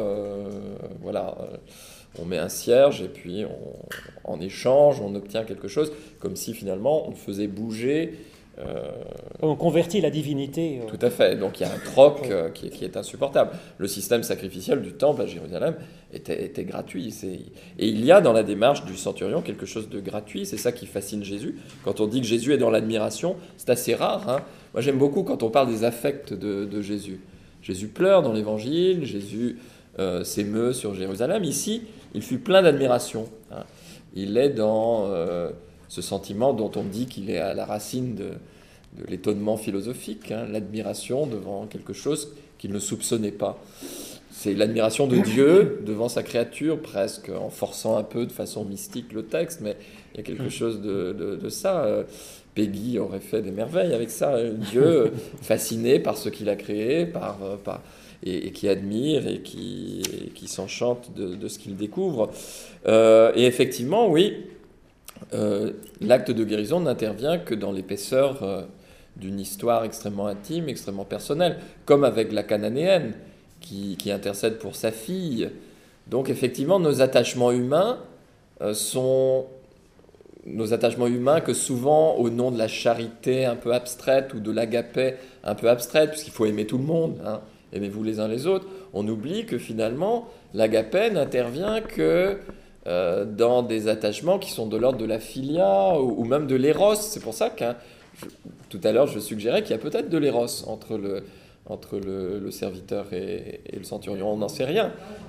B: On met un cierge et puis en échange, on obtient quelque chose, comme si finalement on faisait bouger
A: On convertit la divinité.
B: Tout à fait. Donc il y a un troc qui est insupportable. Le système sacrificiel du temple à Jérusalem était gratuit. Et il y a dans la démarche du centurion quelque chose de gratuit. C'est ça qui fascine Jésus. Quand on dit que Jésus est dans l'admiration, c'est assez rare. Hein. Moi j'aime beaucoup quand on parle des affects de Jésus. Jésus pleure dans l'Évangile, Jésus s'émeut sur Jérusalem. Ici, il fut plein d'admiration. Hein. Il est dans ce sentiment dont on dit qu'il est à la racine de l'étonnement philosophique, hein, l'admiration devant quelque chose qu'il ne soupçonnait pas. C'est l'admiration de Dieu devant sa créature, presque en forçant un peu de façon mystique le texte, mais il y a quelque chose de ça. Peggy aurait fait des merveilles avec ça. Dieu fasciné par ce qu'il a créé, et qui admire et qui s'enchante de ce qu'il découvre. Et effectivement, oui, l'acte de guérison n'intervient que dans l'épaisseur d'une histoire extrêmement intime, extrêmement personnelle, comme avec la Cananéenne qui intercède pour sa fille. Donc effectivement, nos attachements humains sont nos attachements humains que souvent, au nom de la charité un peu abstraite ou de l'agapé un peu abstraite, puisqu'il faut aimer tout le monde, hein, aimez-vous les uns les autres, on oublie que finalement, l'agapé n'intervient que dans des attachements qui sont de l'ordre de la philia ou même de l'éros. C'est pour ça que tout à l'heure, je suggérais qu'il y a peut-être de l'éros entre le serviteur et le centurion. On n'en sait rien.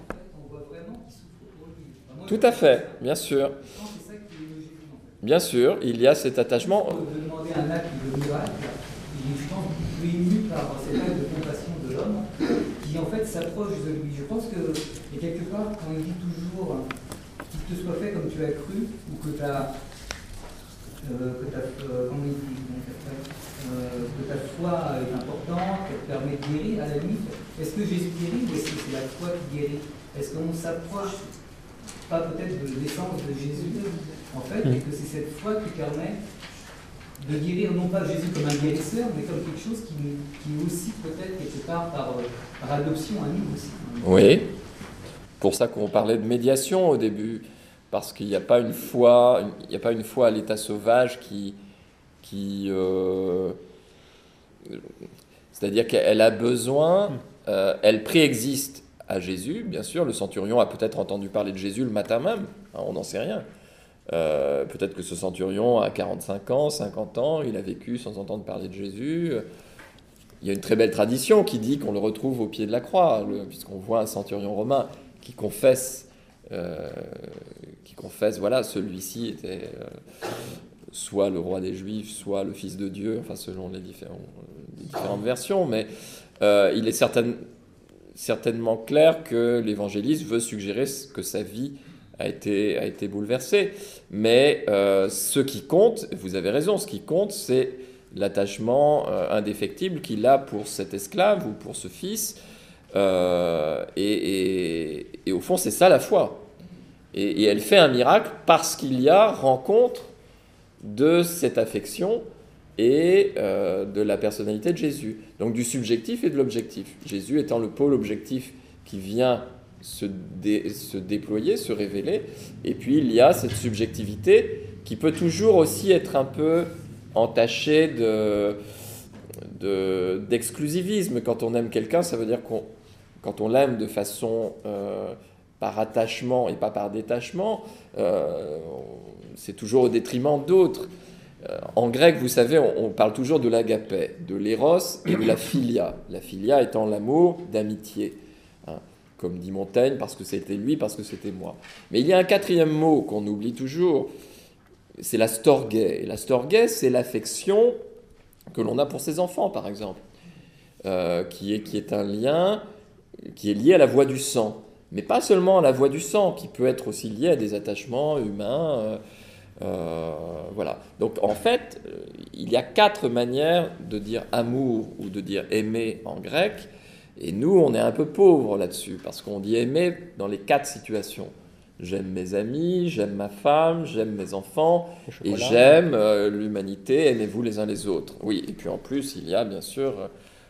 B: Tout à fait, bien sûr. Bien sûr, il y a cet attachement.
E: De demander un acte de miracle, il est, je pense, beaucoup ému par cet acte de compassion de l'homme qui en fait s'approche de lui. Je pense que, et quelque part, quand il dit toujours qu'il te soit fait comme tu as cru, ou que ta foi est importante, qu'elle te permet de guérir, à la limite, est-ce que Jésus guérit ou est-ce que c'est la foi qui guérit? Est-ce qu'on s'approche pas peut-être de l'essence de Jésus, en fait, et que c'est cette foi qui permet de guérir non pas Jésus comme un guérisseur, mais comme quelque chose qui aussi peut-être quelque part par adoption à nous aussi.
B: Oui, pour ça qu'on parlait de médiation au début, parce qu'il n'y a pas une foi, à l'état sauvage c'est-à-dire qu'elle a besoin, elle préexiste à Jésus, bien sûr. Le centurion a peut-être entendu parler de Jésus le matin même, hein, on n'en sait rien. Peut-être que ce centurion a 45 ans, 50 ans, il a vécu sans entendre parler de Jésus. Il y a une très belle tradition qui dit qu'on le retrouve au pied de la croix, puisqu'on voit un centurion romain qui confesse, voilà, celui-ci était soit le roi des Juifs, soit le Fils de Dieu, enfin selon les différentes versions, mais il est certainement clair que l'évangéliste veut suggérer que sa vie a été bouleversée. Mais ce qui compte, vous avez raison, ce qui compte, c'est l'attachement indéfectible qu'il a pour cet esclave ou pour ce fils. Et au fond, c'est ça la foi. Et elle fait un miracle parce qu'il y a rencontre de cette affection et de la personnalité de Jésus. Donc du subjectif et de l'objectif. Jésus étant le pôle objectif qui vient se déployer, se révéler. Et puis il y a cette subjectivité qui peut toujours aussi être un peu entachée d'exclusivisme. Quand on aime quelqu'un, ça veut dire quand on l'aime de façon par attachement et pas par détachement, c'est toujours au détriment d'autres. En grec, vous savez, on parle toujours de l'agapé, de l'éros et de la philia. La philia étant l'amour d'amitié. Hein, comme dit Montaigne, parce que c'était lui, parce que c'était moi. Mais il y a un quatrième mot qu'on oublie toujours, c'est la storgé. Et la storgé, c'est l'affection que l'on a pour ses enfants, par exemple, qui est un lien qui est lié à la voie du sang. Mais pas seulement à la voie du sang, qui peut être aussi lié à des attachements humains. Voilà. Donc en fait, il y a 4 manières de dire amour ou de dire aimer en grec, et nous on est un peu pauvres là-dessus, parce qu'on dit aimer dans les 4 situations. J'aime mes amis, j'aime ma femme, j'aime mes enfants, et j'aime l'humanité, aimez-vous les uns les autres. Oui, et puis en plus il y a bien sûr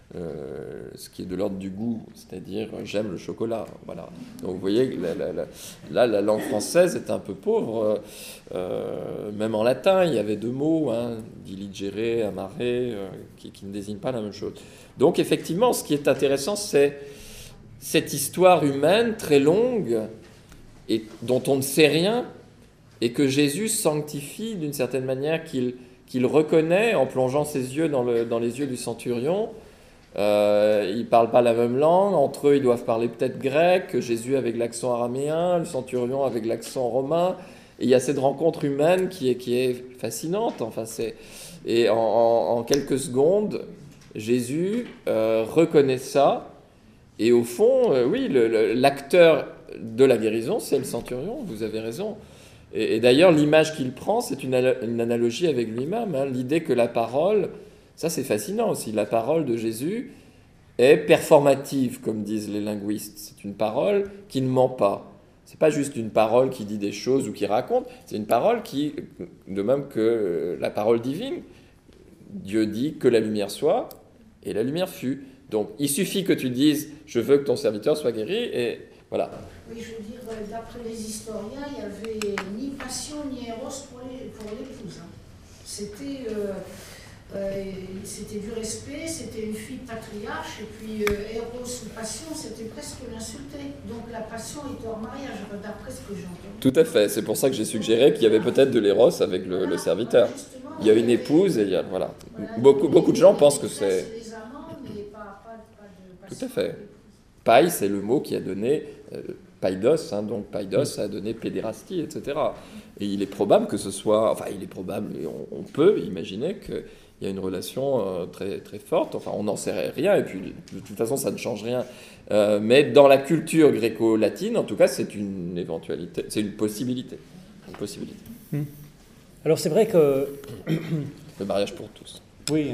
B: ce qui est de l'ordre du goût, c'est-à-dire j'aime le chocolat. Voilà. Donc vous voyez que là, la langue française est un peu pauvre. Même en latin, il y avait deux mots, diligere, amare, qui ne désignent pas la même chose. Donc effectivement, ce qui est intéressant, c'est cette histoire humaine très longue et dont on ne sait rien, et que Jésus sanctifie d'une certaine manière, qu'il reconnaît en plongeant ses yeux dans les yeux du centurion. Ils ne parlent pas la même langue, entre eux ils doivent parler peut-être grec, Jésus avec l'accent araméen, le centurion avec l'accent romain, et il y a cette rencontre humaine qui est fascinante. Enfin, et en quelques secondes, Jésus reconnaît ça, et au fond, oui, l'acteur de la guérison, c'est le centurion, vous avez raison. Et d'ailleurs, l'image qu'il prend, c'est une analogie avec lui-même, l'idée que la parole... Ça, c'est fascinant aussi. La parole de Jésus est performative, comme disent les linguistes. C'est une parole qui ne ment pas. Ce n'est pas juste une parole qui dit des choses ou qui raconte. C'est une parole qui, de même que la parole divine, Dieu dit que la lumière soit, et la lumière fut. Donc, il suffit que tu dises « je veux que ton serviteur soit guéri », et voilà.
F: Oui, je veux dire, d'après les historiens, il n'y avait ni passion ni éros pour l'épouse. C'était du respect, c'était une fille patriarche, et puis éros ou passion, c'était presque l'insulter. Donc la passion était hors mariage, d'après ce que j'ai entendu.
B: Tout à fait, c'est pour ça que j'ai suggéré qu'il y avait peut-être de l'éros avec le serviteur. Il y a une épouse et il y a... Voilà. Beaucoup de gens pensent que c'est...
F: des amants, mais pas de passion.
B: Tout à fait. Paï, c'est le mot qui a donné... Païdos, donc Païdos a donné pédérastie, etc. Et il est probable que ce soit... Enfin, il est probable, on peut imaginer qu'il y a une relation très, très forte. Enfin, on n'en sait rien, et puis de toute façon, ça ne change rien. Mais dans la culture gréco-latine, en tout cas, c'est une éventualité, c'est une possibilité. Une possibilité.
A: Alors c'est vrai que...
B: Le mariage pour tous.
A: Oui.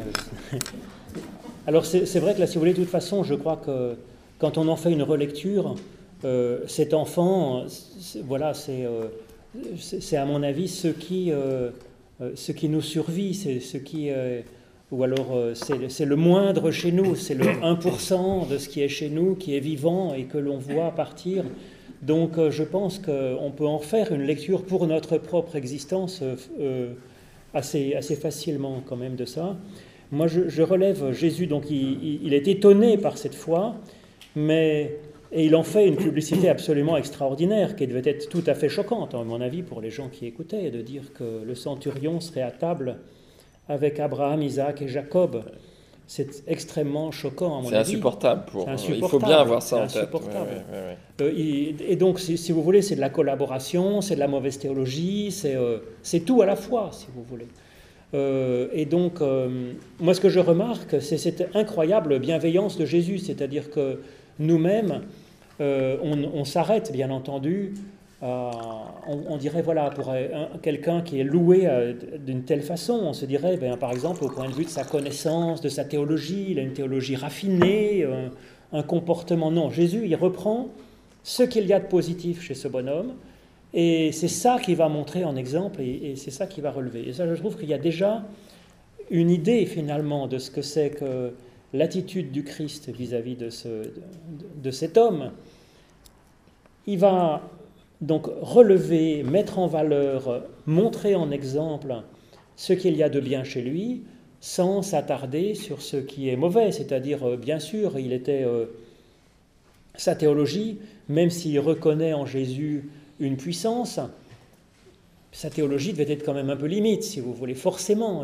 A: Alors c'est vrai que là, si vous voulez, de toute façon, je crois que quand on en fait une relecture... cet enfant, voilà, c'est à mon avis ce qui nous survit, c'est ce qui, ou alors c'est le moindre chez nous, c'est le 1% de ce qui est chez nous, qui est vivant et que l'on voit partir. Donc je pense qu'on peut en faire une lecture pour notre propre existence assez facilement quand même de ça. Moi je relève Jésus, donc il est étonné par cette foi, et il en fait une publicité absolument extraordinaire, qui devait être tout à fait choquante, à mon avis, pour les gens qui écoutaient, de dire que le centurion serait à table avec Abraham, Isaac et Jacob. C'est extrêmement choquant, à mon avis.
B: C'est insupportable. Il faut bien avoir ça en tête.
A: Et donc, si vous voulez, c'est de la collaboration, c'est de la mauvaise théologie, c'est tout à la fois, si vous voulez. Et donc, moi, ce que je remarque, c'est cette incroyable bienveillance de Jésus, c'est-à-dire que nous-mêmes, on s'arrête, bien entendu, on dirait, voilà, pour quelqu'un qui est loué d'une telle façon, on se dirait, par exemple, au point de vue de sa connaissance, de sa théologie, il a une théologie raffinée, un comportement. Non, Jésus, il reprend ce qu'il y a de positif chez ce bonhomme, et c'est ça qu'il va montrer en exemple, et c'est ça qu'il va relever. Et ça, je trouve qu'il y a déjà une idée, finalement, de ce que c'est que l'attitude du Christ vis-à-vis de cet homme. Il va donc relever, mettre en valeur, montrer en exemple ce qu'il y a de bien chez lui, sans s'attarder sur ce qui est mauvais. C'est-à-dire, bien sûr, il était sa théologie, même s'il reconnaît en Jésus une puissance, sa théologie devait être quand même un peu limite, si vous voulez, forcément.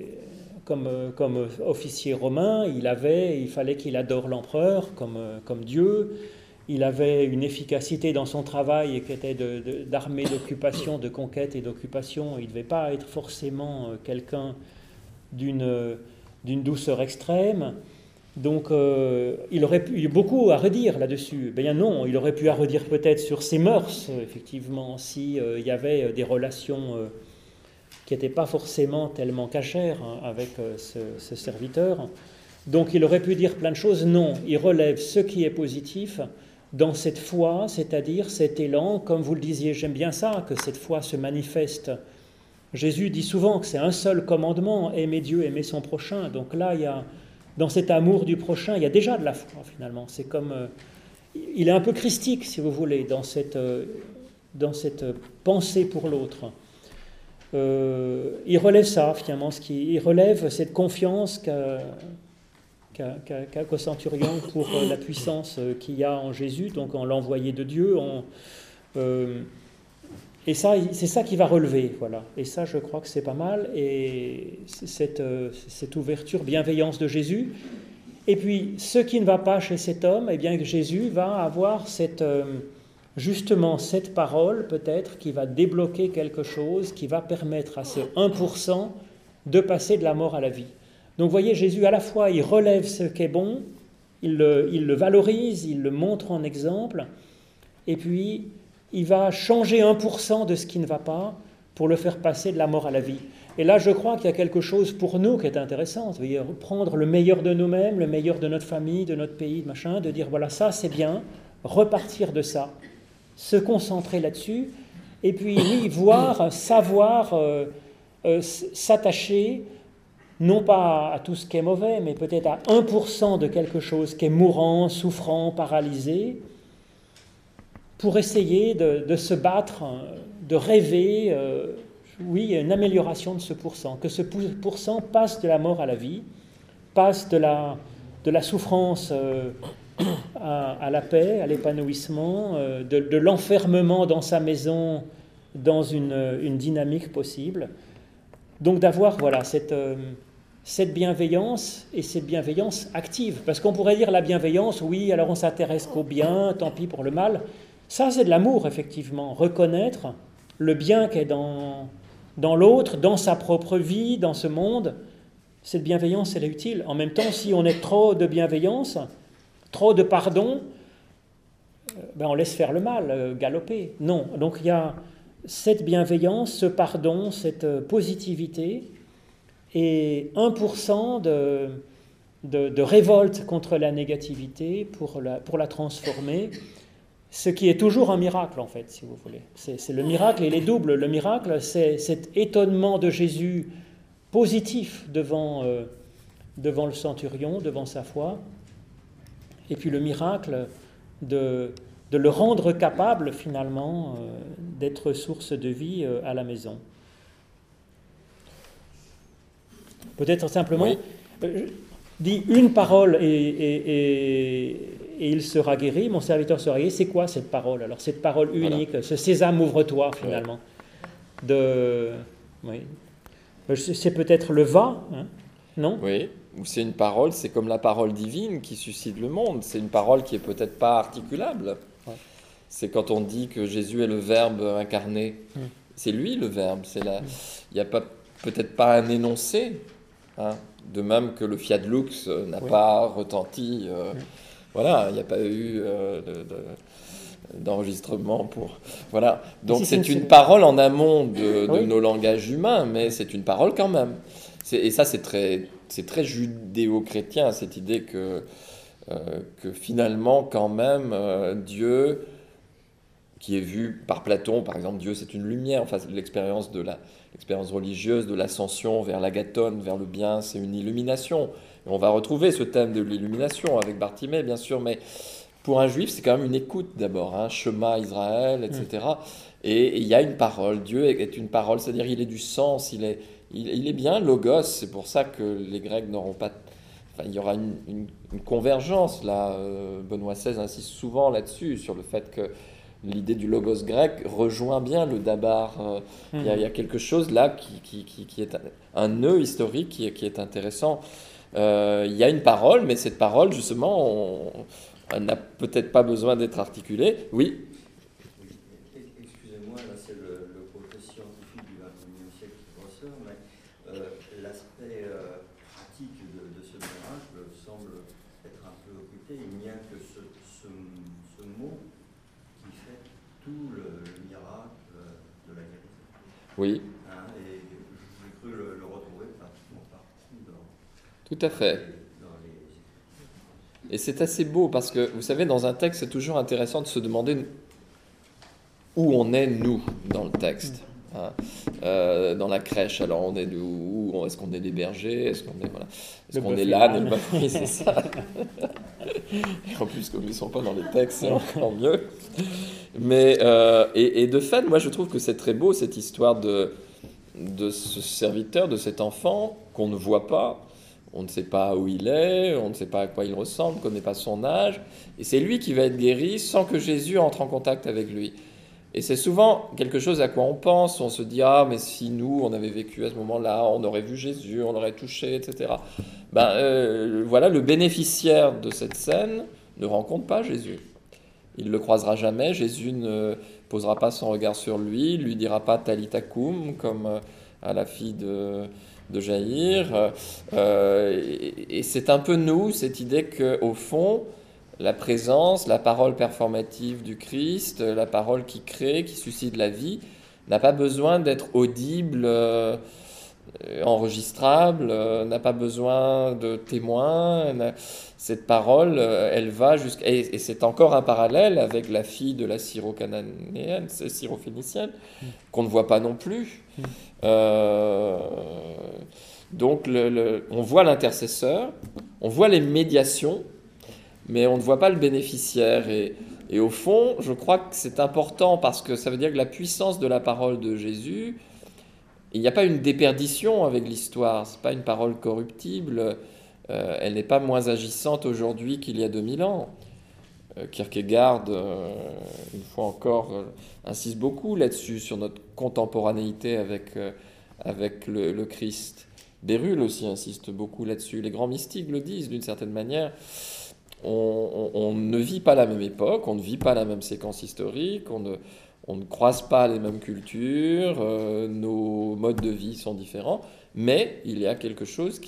A: Comme officier romain, il fallait qu'il adore l'empereur comme Dieu. Il avait une efficacité dans son travail qui était d'armée d'occupation, de conquête et d'occupation. Il ne devait pas être forcément quelqu'un d'une douceur extrême. Donc il aurait eu beaucoup à redire là-dessus. Bien non, il aurait pu à redire peut-être sur ses mœurs, effectivement, s'il y avait des relations qui n'étaient pas forcément tellement cachères avec ce serviteur. Donc il aurait pu dire plein de choses. Non, il relève ce qui est positif dans cette foi, c'est-à-dire cet élan, comme vous le disiez, j'aime bien ça, que cette foi se manifeste. Jésus dit souvent que c'est un seul commandement, aimer Dieu, aimer son prochain. Donc là, il y a dans cet amour du prochain, il y a déjà de la foi finalement. C'est comme, il est un peu christique, si vous voulez, dans cette pensée pour l'autre. Il relève ça finalement, il relève cette confiance qu'a qu'au centurion pour la puissance qu'il y a en Jésus, donc en l'envoyé de Dieu. Et ça, c'est ça qui va relever, voilà. Et ça, je crois que c'est pas mal. Et cette ouverture, bienveillance de Jésus. Et puis, ce qui ne va pas chez cet homme, eh bien, Jésus va avoir justement cette parole, peut-être, qui va débloquer quelque chose, qui va permettre à ce 1% de passer de la mort à la vie. Donc, vous voyez, Jésus, à la fois, il relève ce qui est bon, il le valorise, il le montre en exemple, et puis il va changer 1% de ce qui ne va pas pour le faire passer de la mort à la vie. Et là, je crois qu'il y a quelque chose pour nous qui est intéressant. Vous voyez, prendre le meilleur de nous-mêmes, le meilleur de notre famille, de notre pays, machin, de dire, voilà, ça c'est bien, repartir de ça, se concentrer là-dessus, et puis, oui, voir, savoir, s'attacher, non pas à tout ce qui est mauvais, mais peut-être à 1% de quelque chose qui est mourant, souffrant, paralysé, pour essayer de se battre, de rêver, oui, une amélioration de ce pourcent, que ce pourcent passe de la mort à la vie, passe de la souffrance à la paix, à l'épanouissement, de l'enfermement dans sa maison, dans une dynamique possible. Donc d'avoir, voilà, cette bienveillance, et cette bienveillance active. Parce qu'on pourrait dire la bienveillance, oui, alors on s'intéresse qu'au bien, tant pis pour le mal. Ça, c'est de l'amour, effectivement. Reconnaître le bien qui est dans l'autre, dans sa propre vie, dans ce monde. Cette bienveillance, elle est utile. En même temps, si on est trop de bienveillance, trop de pardon, on laisse faire le mal, galoper. Non. Donc, il y a cette bienveillance, ce pardon, cette positivité, et 1% de révolte contre la négativité pour la transformer. Ce qui est toujours un miracle, en fait, si vous voulez. C'est le miracle, il est double. Le miracle, c'est cet étonnement de Jésus positif devant le centurion, devant sa foi. Et puis le miracle de le rendre capable, finalement, d'être source de vie à la maison. Peut-être simplement, oui. Dit une parole et il sera guéri, mon serviteur sera guéri. C'est quoi cette parole? Alors cette parole unique, voilà. Ce sésame ouvre-toi finalement. Oui. C'est peut-être le va, hein, non?
B: Oui, ou c'est une parole, c'est comme la parole divine qui suscite le monde. C'est une parole qui est peut-être pas articulable. Ouais. C'est quand on dit que Jésus est le Verbe incarné. C'est lui le Verbe. Il n'y a peut-être pas un énoncé, hein, de même que le Fiat Lux n'a pas retenti. Voilà, il n'y a pas eu d'enregistrement pour... Voilà. Donc c'est une parole en amont de nos langages humains, mais c'est une parole quand même. Et ça, c'est très judéo-chrétien, cette idée que finalement, quand même, Dieu, qui est vu par Platon, par exemple, Dieu c'est une lumière, enfin l'expérience religieuse de l'ascension vers l'agathon, vers le bien, c'est une illumination. Et on va retrouver ce thème de l'illumination avec Bartimée, bien sûr, mais pour un juif, c'est quand même une écoute d'abord, hein, Shema Israël, etc. Et il y a une parole, Dieu est une parole, c'est-à-dire il est du sens, il est bien logos, c'est pour ça que les Grecs n'auront pas... Enfin, il y aura une convergence, là, Benoît XVI insiste souvent là-dessus, sur le fait que l'idée du logos grec rejoint bien le dabar. Il y a quelque chose là qui est un nœud historique qui est intéressant. Il y a une parole, mais cette parole, justement, elle n'a peut-être pas besoin d'être articulée. Oui.
C: Excusez-moi, là c'est le côté scientifique du XXIe siècle qui ressort, mais l'aspect pratique de ce miracle semble être un peu occulté. Il n'y a que ce mot qui fait tout le miracle de la guérison.
B: Oui.
C: Hein, et j'ai cru le retrouver pratiquement partout dans...
B: Tout à fait. Et c'est assez beau parce que, vous savez, dans un texte, c'est toujours intéressant de se demander où on est, nous, dans le texte. hein. Dans la crèche, alors on est où? Est-ce qu'on est des bergers? Est-ce qu'on est, voilà. Est-ce
A: Le
B: qu'on
A: bœuf
B: est
A: et
B: l'âne et
A: l'âne.
B: le bœuf? Oui, c'est ça. Et en plus, comme ils ne sont pas dans les textes, c'est encore mieux. Mais, et de fait, moi je trouve que c'est très beau cette histoire de ce serviteur, de cet enfant qu'on ne voit pas. On ne sait pas où il est, on ne sait pas à quoi il ressemble, on ne connaît pas son âge. Et c'est lui qui va être guéri sans que Jésus entre en contact avec lui. Et c'est souvent quelque chose à quoi on pense. On se dit, ah, mais si nous, on avait vécu à ce moment-là, on aurait vu Jésus, on l'aurait touché, etc. Voilà, le bénéficiaire de cette scène ne rencontre pas Jésus. Il ne le croisera jamais. Jésus ne posera pas son regard sur lui, lui dira pas Talita Koum, comme à la fille de Jaïr. Et c'est un peu nous, cette idée qu'au fond, la présence, la parole performative du Christ, la parole qui crée, qui suscite la vie, n'a pas besoin d'être audible, enregistrable, n'a pas besoin de témoins. Cette parole, elle va jusqu'à... Et c'est encore un parallèle avec la fille de la syro-cananéenne, syro-phénicienne, qu'on ne voit pas non plus. Donc on voit l'intercesseur, on voit les médiations, mais on ne voit pas le bénéficiaire. Et au fond, je crois que c'est important parce que ça veut dire que la puissance de la parole de Jésus, il n'y a pas une déperdition avec l'histoire, ce n'est pas une parole corruptible, elle n'est pas moins agissante aujourd'hui qu'il y a 2000 ans. Kierkegaard, une fois encore, insiste beaucoup là-dessus, sur notre contemporanéité avec le Christ. Bérulle aussi insiste beaucoup là-dessus. Les grands mystiques le disent d'une certaine manière. On ne vit pas la même époque, on ne vit pas la même séquence historique, on ne croise pas les mêmes cultures, nos modes de vie sont différents, mais il y a quelque chose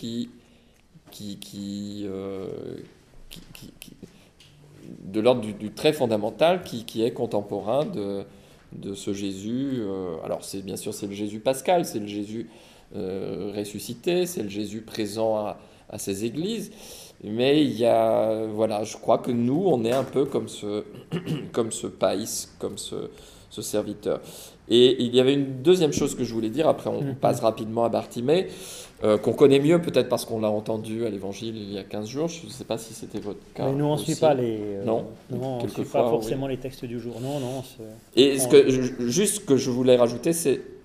B: de l'ordre du très fondamental qui est contemporain de ce Jésus. Alors bien sûr c'est le Jésus pascal, c'est le Jésus ressuscité, c'est le Jésus présent à ces églises. Mais il y a, voilà, je crois que nous, on est un peu comme ce païs, comme ce serviteur. Et il y avait une deuxième chose que je voulais dire, après on passe rapidement à Bartimée, qu'on connaît mieux peut-être parce qu'on l'a entendu à l'Évangile il y a 15 jours, je ne sais pas si c'était votre cas.
A: Mais nous, on ne suit pas on suit pas forcément les textes du jour. Non.
B: Et juste ce que je voulais rajouter,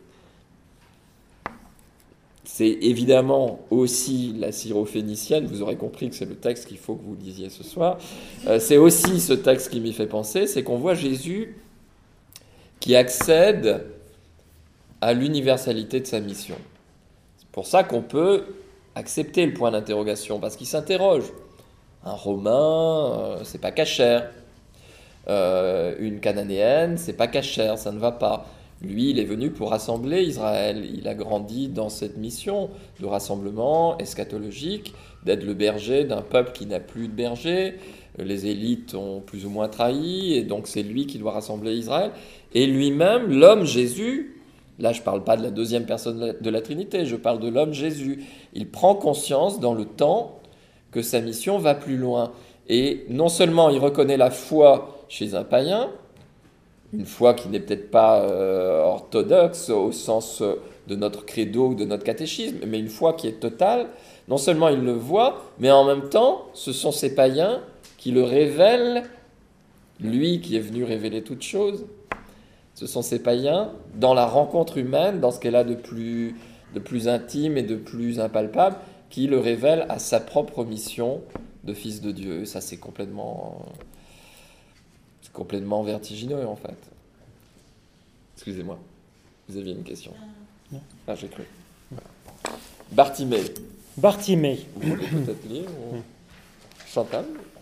B: c'est évidemment aussi la syro-phénicienne, vous aurez compris que c'est le texte qu'il faut que vous lisiez ce soir. C'est aussi ce texte qui m'y fait penser, c'est qu'on voit Jésus qui accède à l'universalité de sa mission. C'est pour ça qu'on peut accepter le point d'interrogation, parce qu'il s'interroge. Un Romain, c'est pas cachère. Une Cananéenne, c'est pas cachère, ça ne va pas. Lui, il est venu pour rassembler Israël. Il a grandi dans cette mission de rassemblement eschatologique, d'être le berger d'un peuple qui n'a plus de berger. Les élites ont plus ou moins trahi, et donc c'est lui qui doit rassembler Israël. Et lui-même, l'homme Jésus, là je ne parle pas de la deuxième personne de la Trinité, je parle de l'homme Jésus. Il prend conscience dans le temps que sa mission va plus loin. Et non seulement il reconnaît la foi chez un païen, une foi qui n'est peut-être pas orthodoxe au sens de notre credo ou de notre catéchisme, mais une foi qui est totale. Non seulement il le voit, mais en même temps, ce sont ces païens qui le révèlent, lui qui est venu révéler toutes choses. Ce sont ces païens, dans la rencontre humaine, dans ce qu'elle a de plus intime et de plus impalpable, qui le révèlent à sa propre mission de fils de Dieu. Ça, c'est complètement vertigineux en fait. Excusez-moi, vous aviez une question. Ah, j'ai cru. Bartimée. Vous voulez peut-être lire ou... Chantal.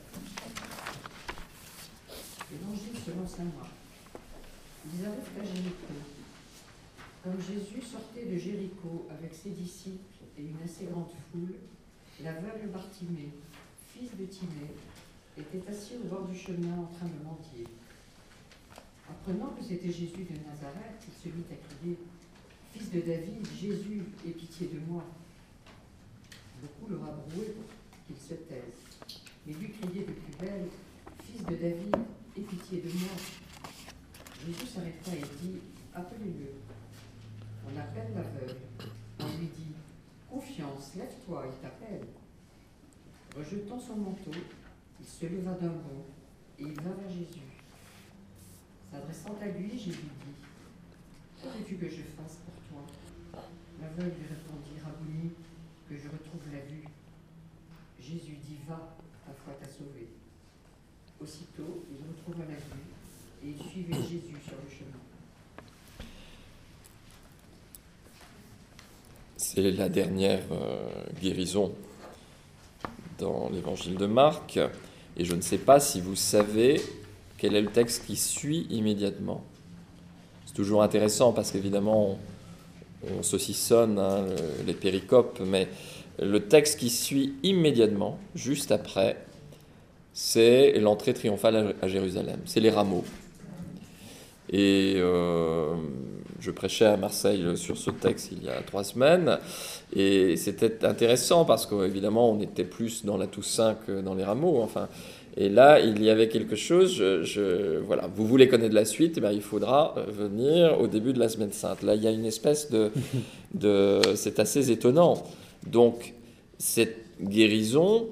G: Évangile selon saint Marc. Ils arrivent à Jéricho. Comme Jésus sortait de Jéricho avec ses disciples et une assez grande foule, l'aveugle Bartimée, fils de Timée, était assis au bord du chemin en train de mendier. Apprenant que c'était Jésus de Nazareth, il se mit à crier « Fils de David, Jésus, aie pitié de moi !» Beaucoup le rabrouaient pour qu'il se taise. Mais lui criait de plus belle « Fils de David, aie pitié de moi !» Jésus s'arrêta et dit « Appelez-le » appelle l'aveugle. On lui dit « Confiance, lève-toi, il t'appelle ». Rejetant son manteau, il se leva d'un bond et il vint vers Jésus. S'adressant à lui, Jésus dit « Que veux-tu que je fasse pour toi ?» L'aveugle lui répondit « Rabouni, que je retrouve la vue. » Jésus dit « Va, ta foi t'a sauvé. » Aussitôt, il retrouva la vue et il suivait Jésus sur le chemin.
B: C'est la dernière guérison dans l'évangile de Marc. Et je ne sais pas si vous savez quel est le texte qui suit immédiatement. C'est toujours intéressant parce qu'évidemment, on saucissonne les péricopes, mais le texte qui suit immédiatement, juste après, c'est l'entrée triomphale à Jérusalem. C'est les rameaux. Et je prêchais à Marseille sur ce texte il y a 3 semaines, et c'était intéressant parce qu'évidemment on était plus dans la Toussaint que dans les rameaux. Enfin, et là il y avait quelque chose. Voilà, vous voulez connaître la suite, il faudra venir au début de la Semaine Sainte. Là il y a une espèce de c'est assez étonnant. Donc cette guérison,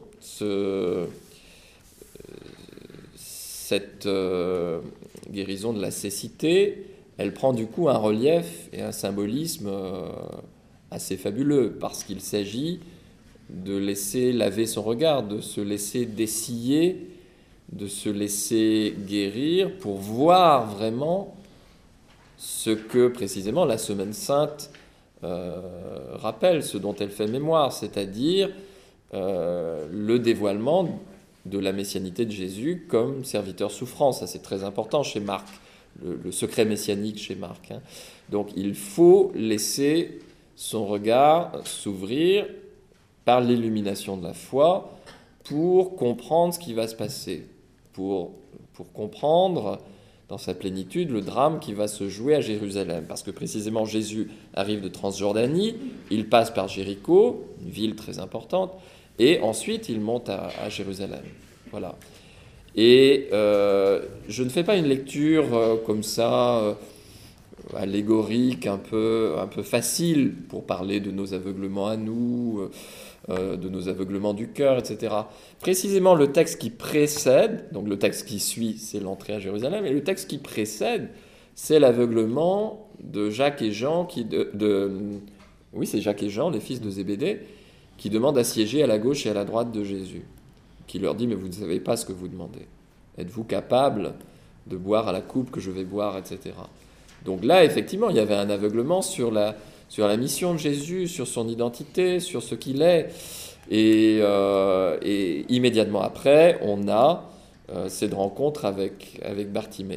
B: cette guérison de la cécité, elle prend du coup un relief et un symbolisme assez fabuleux, parce qu'il s'agit de laisser laver son regard, de se laisser dessiller, de se laisser guérir pour voir vraiment ce que précisément la Semaine Sainte rappelle, ce dont elle fait mémoire, c'est-à-dire le dévoilement de la messianité de Jésus comme serviteur souffrant. Ça, c'est très important chez Marc, le secret messianique chez Marc. Donc, il faut laisser son regard s'ouvrir par l'illumination de la foi pour comprendre ce qui va se passer, pour comprendre dans sa plénitude le drame qui va se jouer à Jérusalem. Parce que précisément, Jésus arrive de Transjordanie, il passe par Jéricho, une ville très importante, et ensuite, il monte à Jérusalem. Voilà. Et je ne fais pas une lecture comme ça, allégorique, un peu facile, pour parler de nos aveuglements à nous, de nos aveuglements du cœur, etc. Précisément, le texte qui précède, donc le texte qui suit, c'est l'entrée à Jérusalem, et le texte qui précède, c'est l'aveuglement de Jacques et Jean, oui, c'est Jacques et Jean, les fils de Zébédée, qui demandent à siéger à la gauche et à la droite de Jésus, qui leur dit « Mais vous ne savez pas ce que vous demandez. Êtes-vous capable de boire à la coupe que je vais boire, etc. » Donc là, effectivement, il y avait un aveuglement sur la mission de Jésus, sur son identité, sur ce qu'il est. Et immédiatement après, on a cette rencontre avec Bartimée.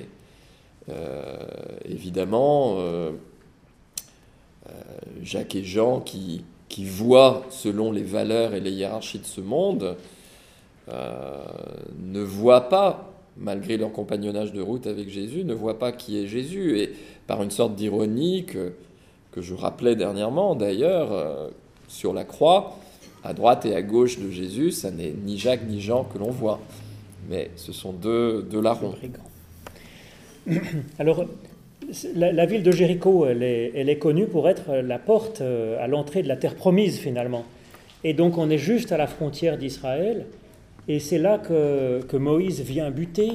B: Évidemment, Jacques et Jean qui voient selon les valeurs et les hiérarchies de ce monde, ne voient pas, malgré leur compagnonnage de route avec Jésus, ne voient pas qui est Jésus. Et par une sorte d'ironie que je rappelais dernièrement d'ailleurs, sur la croix, à droite et à gauche de Jésus, ça n'est ni Jacques ni Jean que l'on voit, mais ce sont deux larrons.
A: Alors, la ville de Jéricho, elle est connue pour être la porte à l'entrée de la terre promise, finalement. Et donc, on est juste à la frontière d'Israël, et c'est là que Moïse vient buter,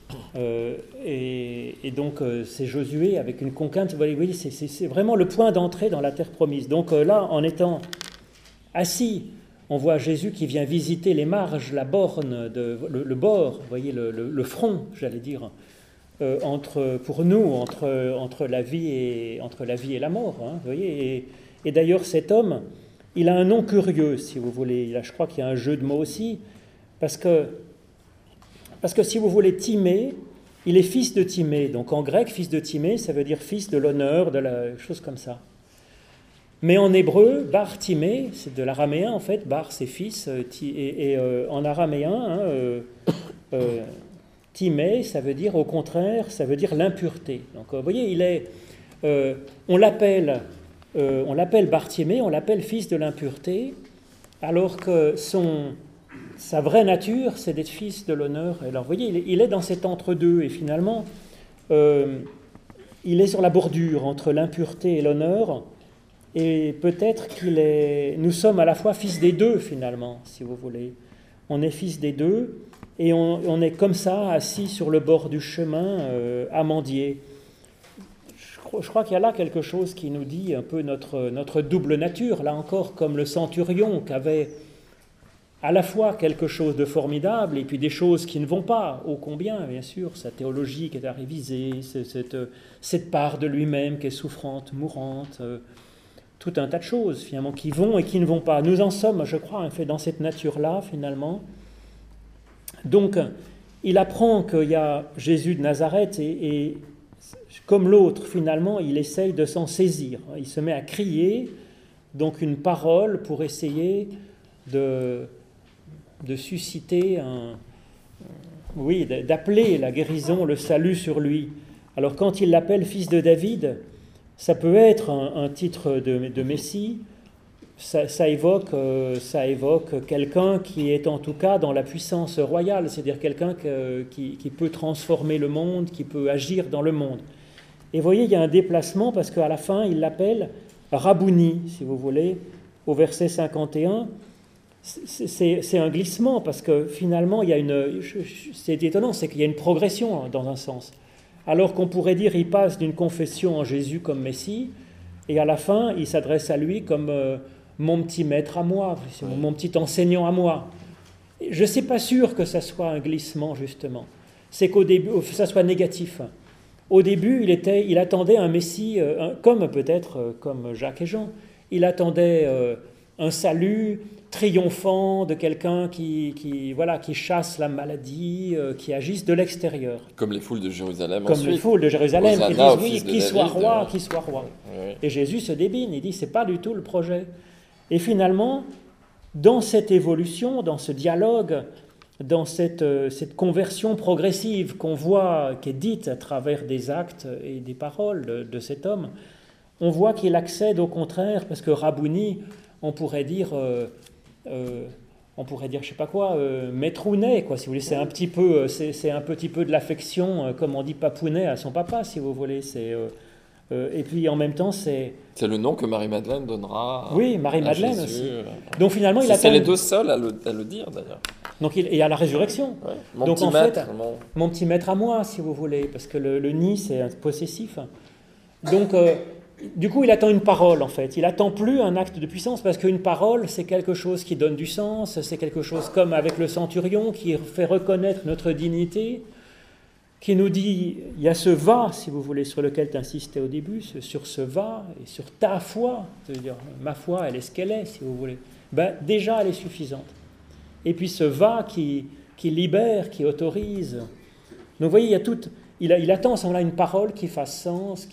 A: et donc c'est Josué avec une conquête. Vous voyez, c'est vraiment le point d'entrée dans la terre promise. Donc là, en étant assis, on voit Jésus qui vient visiter les marges, la borne, le bord, vous voyez, le front, j'allais dire, pour nous, entre la vie et la mort. Hein, vous voyez, et d'ailleurs, cet homme, il a un nom curieux, si vous voulez. Je crois qu'il y a un jeu de mots aussi, parce que si vous voulez, Timée, il est fils de Timée. Donc en grec, fils de Timée, ça veut dire fils de l'honneur, de la chose comme ça. Mais en hébreu, Bar Timée, c'est de l'araméen en fait. Bar, c'est fils, et en araméen, Timée, ça veut dire au contraire, ça veut dire l'impureté. Donc vous voyez, on l'appelle Bartimée, on l'appelle fils de l'impureté, alors que sa vraie nature, c'est d'être fils de l'honneur. Alors vous voyez, il est dans cet entre-deux, et finalement, il est sur la bordure entre l'impureté et l'honneur, Et peut-être nous sommes à la fois fils des deux, finalement, si vous voulez. On est fils des deux, et on est comme ça, assis sur le bord du chemin, à mendier. Je crois qu'il y a là quelque chose qui nous dit un peu notre double nature, là encore, comme le centurion qui avait à la fois quelque chose de formidable et puis des choses qui ne vont pas, ô combien, bien sûr, sa théologie qui est à réviser, cette part de lui-même qui est souffrante, mourante, tout un tas de choses, finalement, qui vont et qui ne vont pas. Nous en sommes, je crois, fait dans cette nature-là, finalement. Donc, il apprend qu'il y a Jésus de Nazareth et comme l'autre, finalement, il essaye de s'en saisir. Il se met à crier, donc une parole pour essayer de susciter d'appeler la guérison, le salut sur lui. Alors quand il l'appelle fils de David, ça peut être un titre de Messie, ça évoque quelqu'un qui est en tout cas dans la puissance royale, c'est-à-dire quelqu'un qui peut transformer le monde, qui peut agir dans le monde. Et vous voyez, il y a un déplacement parce qu'à la fin, il l'appelle Rabouni, si vous voulez, au verset 51. C'est un glissement parce que finalement, c'est étonnant, c'est qu'il y a une progression dans un sens. Alors qu'on pourrait dire il passe d'une confession en Jésus comme Messie, et à la fin, il s'adresse à lui comme mon petit maître à moi, mon petit enseignant à moi. Je ne suis pas sûr que ça soit un glissement, justement. C'est qu'au début, ça soit négatif. Au début, il attendait un Messie, comme Jacques et Jean, il attendait un salut triomphant de quelqu'un qui chasse la maladie, qui agisse de l'extérieur.
B: Comme les foules de Jérusalem
A: Comme
B: ensuite.
A: Les foules de Jérusalem qui
B: Hosanna,
A: disent oui,
B: fils de
A: qu'il soit
B: David,
A: roi, qu'il soit roi.
B: Oui.
A: Et Jésus se débine, il dit c'est pas du tout le projet. Et finalement, dans cette évolution, dans ce dialogue, dans cette conversion progressive qu'on voit, qui est dite à travers des actes et des paroles de cet homme, on voit qu'il accède au contraire, parce que Rabouni, on pourrait dire, je sais pas quoi, maîtrounet, quoi, si vous voulez. C'est un petit peu de l'affection, comme on dit papounet à son papa, si vous voulez. Et puis en même temps, c'est
B: le nom que Marie-Madeleine donnera.
A: Oui, Marie-Madeleine
B: à
A: aussi.
B: Jésus.
A: Donc finalement, il attend.
B: C'est les deux seuls à le dire d'ailleurs.
A: Donc il y a la résurrection.
B: Ouais. Mon
A: Donc
B: petit
A: en
B: maître,
A: fait, mon petit maître à moi, si vous voulez, parce que le nid c'est un possessif. Donc du coup, il attend une parole en fait. Il attend plus un acte de puissance parce qu'une parole, c'est quelque chose qui donne du sens. C'est quelque chose comme avec le centurion qui fait reconnaître notre dignité, qui nous dit, il y a ce va, si vous voulez, sur lequel tu insistais au début, sur ce va et sur ta foi. C'est-à-dire, ma foi, elle est ce qu'elle est, si vous voulez. Déjà, elle est suffisante. Et puis ce va qui libère, qui autorise. Donc vous voyez, il attend à ce moment-là une parole qui fasse sens,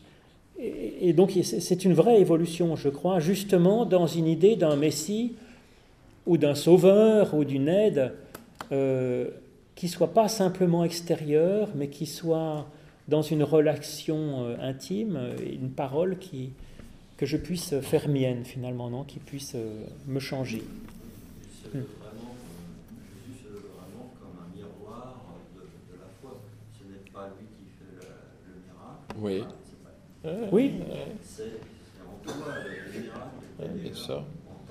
A: et donc c'est une vraie évolution, je crois, justement dans une idée d'un Messie ou d'un sauveur ou d'une aide qui ne soit pas simplement extérieure, mais qui soit dans une relation intime, une parole que je puisse faire mienne finalement, non, qui puisse me changer.
C: Jésus se veut vraiment comme un miroir de la foi. Ce n'est pas lui qui fait le miracle.
B: Oui.
A: Oui.
C: C'est en toi le miracle.
B: Bien sûr.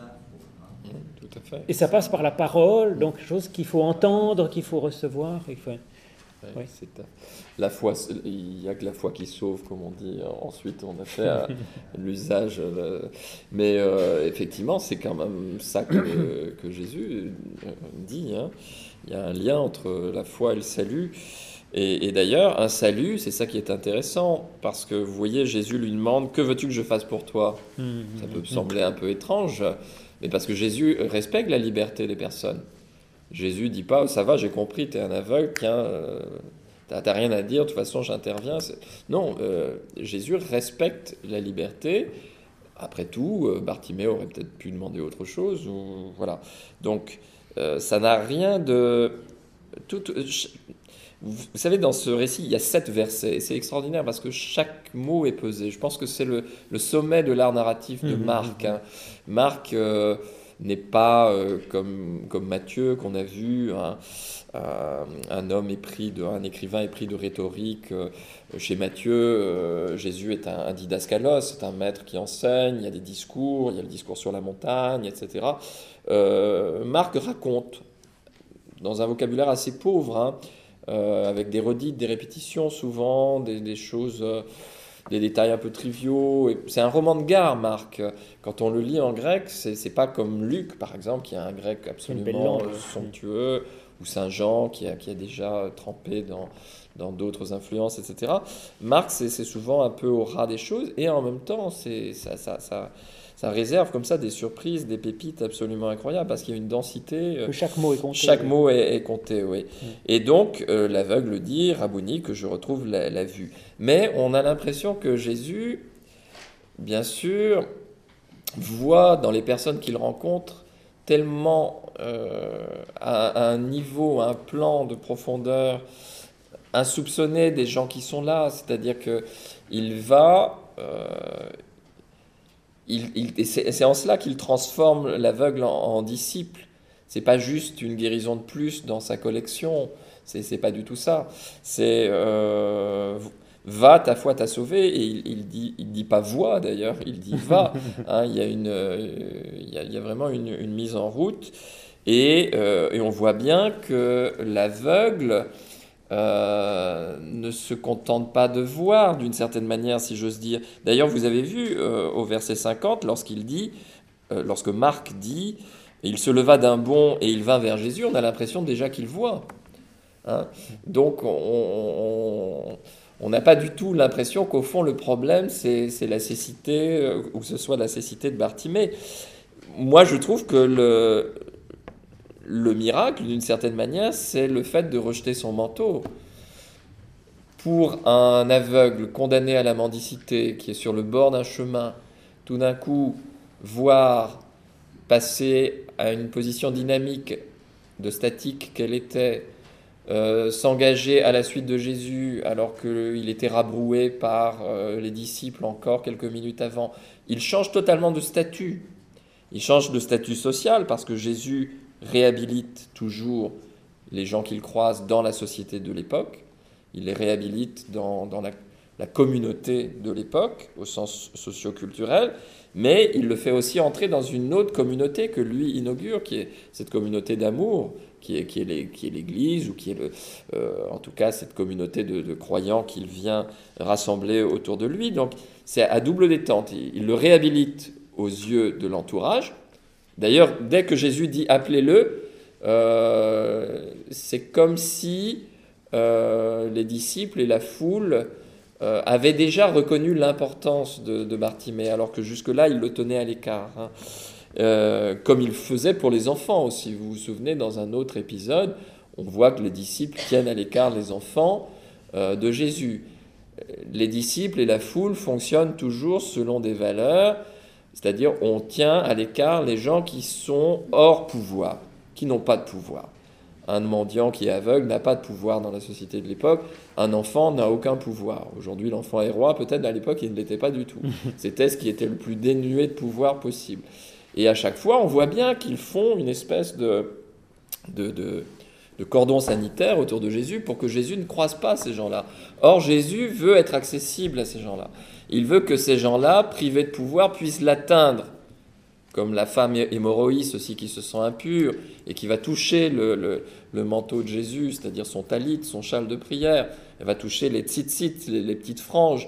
B: Tout à fait.
A: Et ça passe par la parole, donc quelque chose qu'il faut entendre, qu'il faut recevoir.
B: Oui. C'est la foi, il n'y a que la foi qui sauve, comme on dit. Ensuite, on a fait l'usage. Mais effectivement, c'est quand même ça que Jésus dit. Hein. Il y a un lien entre la foi et le salut. Et d'ailleurs, un salut, c'est ça qui est intéressant, parce que vous voyez, Jésus lui demande « Que veux-tu que je fasse pour toi ?» Ça peut sembler un peu étrange, mais parce que Jésus respecte la liberté des personnes. Jésus ne dit pas « Ça va, j'ai compris, tu es un aveugle, tiens, t'as rien à dire, de toute façon j'interviens. » Non, Jésus respecte la liberté. Après tout, Bartimée aurait peut-être pu demander autre chose. Voilà. Donc, ça n'a rien de... Vous savez, dans ce récit, il y a 7 versets, et c'est extraordinaire parce que chaque mot est pesé. Je pense que c'est le sommet de l'art narratif de Marc. Hein. Marc n'est pas comme Matthieu qu'on a vu, un homme un écrivain épris de rhétorique. Chez Matthieu, Jésus est un didascalos, c'est un maître qui enseigne, il y a des discours, il y a le discours sur la montagne, etc. Marc raconte, dans un vocabulaire assez pauvre, avec des redites, des répétitions souvent, des choses... des détails un peu triviaux. C'est un roman de gare, Marc. Quand on le lit en grec, c'est pas comme Luc, par exemple, qui a un grec absolument somptueux, ou Saint Jean, qui a déjà trempé dans d'autres influences, etc. Marc, c'est souvent un peu au ras des choses, et en même temps, ça réserve comme ça des surprises, des pépites absolument incroyables, parce qu'il y a une densité...
A: que chaque mot est compté.
B: Chaque mot est compté, oui. Et donc, l'aveugle dit, Rabouni, que je retrouve la vue. Mais on a l'impression que Jésus, bien sûr, voit dans les personnes qu'il rencontre tellement à un niveau, un plan de profondeur insoupçonné des gens qui sont là. C'est-à-dire qu'il va... c'est en cela qu'il transforme l'aveugle en disciple. C'est pas juste une guérison de plus dans sa collection. C'est pas du tout ça. C'est va, ta foi t'a sauvé. Et il dit pas vois d'ailleurs. Il dit va. Il y a vraiment une mise en route. Et on voit bien que l'aveugle ne se contente pas de voir, d'une certaine manière, si j'ose dire. D'ailleurs, vous avez vu au verset 50, lorsque Marc dit « Il se leva d'un bond et il vint vers Jésus », on a l'impression déjà qu'il voit. Donc, on n'a pas du tout l'impression qu'au fond, le problème, c'est la cécité, ou que ce soit la cécité de Bartimée. Moi, je trouve que le miracle, d'une certaine manière, c'est le fait de rejeter son manteau. Pour un aveugle condamné à la mendicité, qui est sur le bord d'un chemin, tout d'un coup, voir passer à une position dynamique, de statique qu'elle était, s'engager à la suite de Jésus, alors qu'il était rabroué par les disciples encore quelques minutes avant, il change totalement de statut. Il change de statut social, parce que Jésus réhabilite toujours les gens qu'il croise dans la société de l'époque. Il les réhabilite dans la communauté de l'époque, au sens socio-culturel, mais il le fait aussi entrer dans une autre communauté que lui inaugure, qui est cette communauté d'amour, qui est l'Église, ou qui est en tout cas cette communauté de croyants qu'il vient rassembler autour de lui. Donc c'est à double détente. Il le réhabilite aux yeux de l'entourage. D'ailleurs, dès que Jésus dit « appelez-le », c'est comme si les disciples et la foule avaient déjà reconnu l'importance de Bartimée, alors que jusque-là, ils le tenaient à l'écart. Comme il le faisait pour les enfants aussi. Vous vous souvenez, dans un autre épisode, on voit que les disciples tiennent à l'écart les enfants de Jésus. Les disciples et la foule fonctionnent toujours selon des valeurs. C'est-à-dire, on tient à l'écart les gens qui sont hors pouvoir, qui n'ont pas de pouvoir. Un mendiant qui est aveugle n'a pas de pouvoir dans la société de l'époque. Un enfant n'a aucun pouvoir. Aujourd'hui, l'enfant est roi. Peut-être à l'époque, il ne l'était pas du tout. C'était ce qui était le plus dénué de pouvoir possible. Et à chaque fois, on voit bien qu'ils font une espèce de cordon sanitaire autour de Jésus pour que Jésus ne croise pas ces gens-là. Or, Jésus veut être accessible à ces gens-là. Il veut que ces gens-là, privés de pouvoir, puissent l'atteindre. Comme la femme hémorroïs aussi qui se sent impure et qui va toucher le manteau de Jésus, c'est-à-dire son talit, son châle de prière. Elle va toucher les tzitzit, les petites franges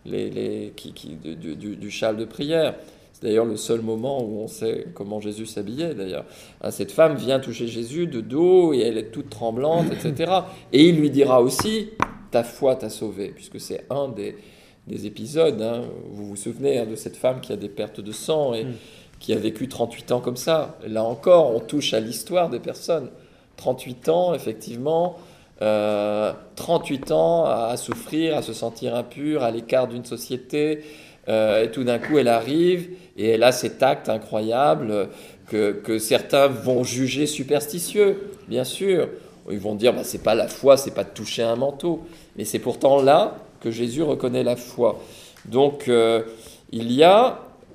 B: du châle de prière. C'est d'ailleurs le seul moment où on sait comment Jésus s'habillait, d'ailleurs. Cette femme vient toucher Jésus de dos et elle est toute tremblante, etc. Et il lui dira aussi « ta foi t'a sauvé », puisque c'est un des épisodes. Vous vous souvenez de cette femme qui a des pertes de sang et qui a vécu 38 ans comme ça. Là encore, on touche à l'histoire des personnes. 38 ans, effectivement, 38 ans à souffrir, à se sentir impure, à l'écart d'une société. Et tout d'un coup, elle arrive et elle a cet acte incroyable que certains vont juger superstitieux, bien sûr. Ils vont dire, c'est pas la foi, c'est pas de toucher un manteau. Mais c'est pourtant là que Jésus reconnaît la foi. Donc, il y a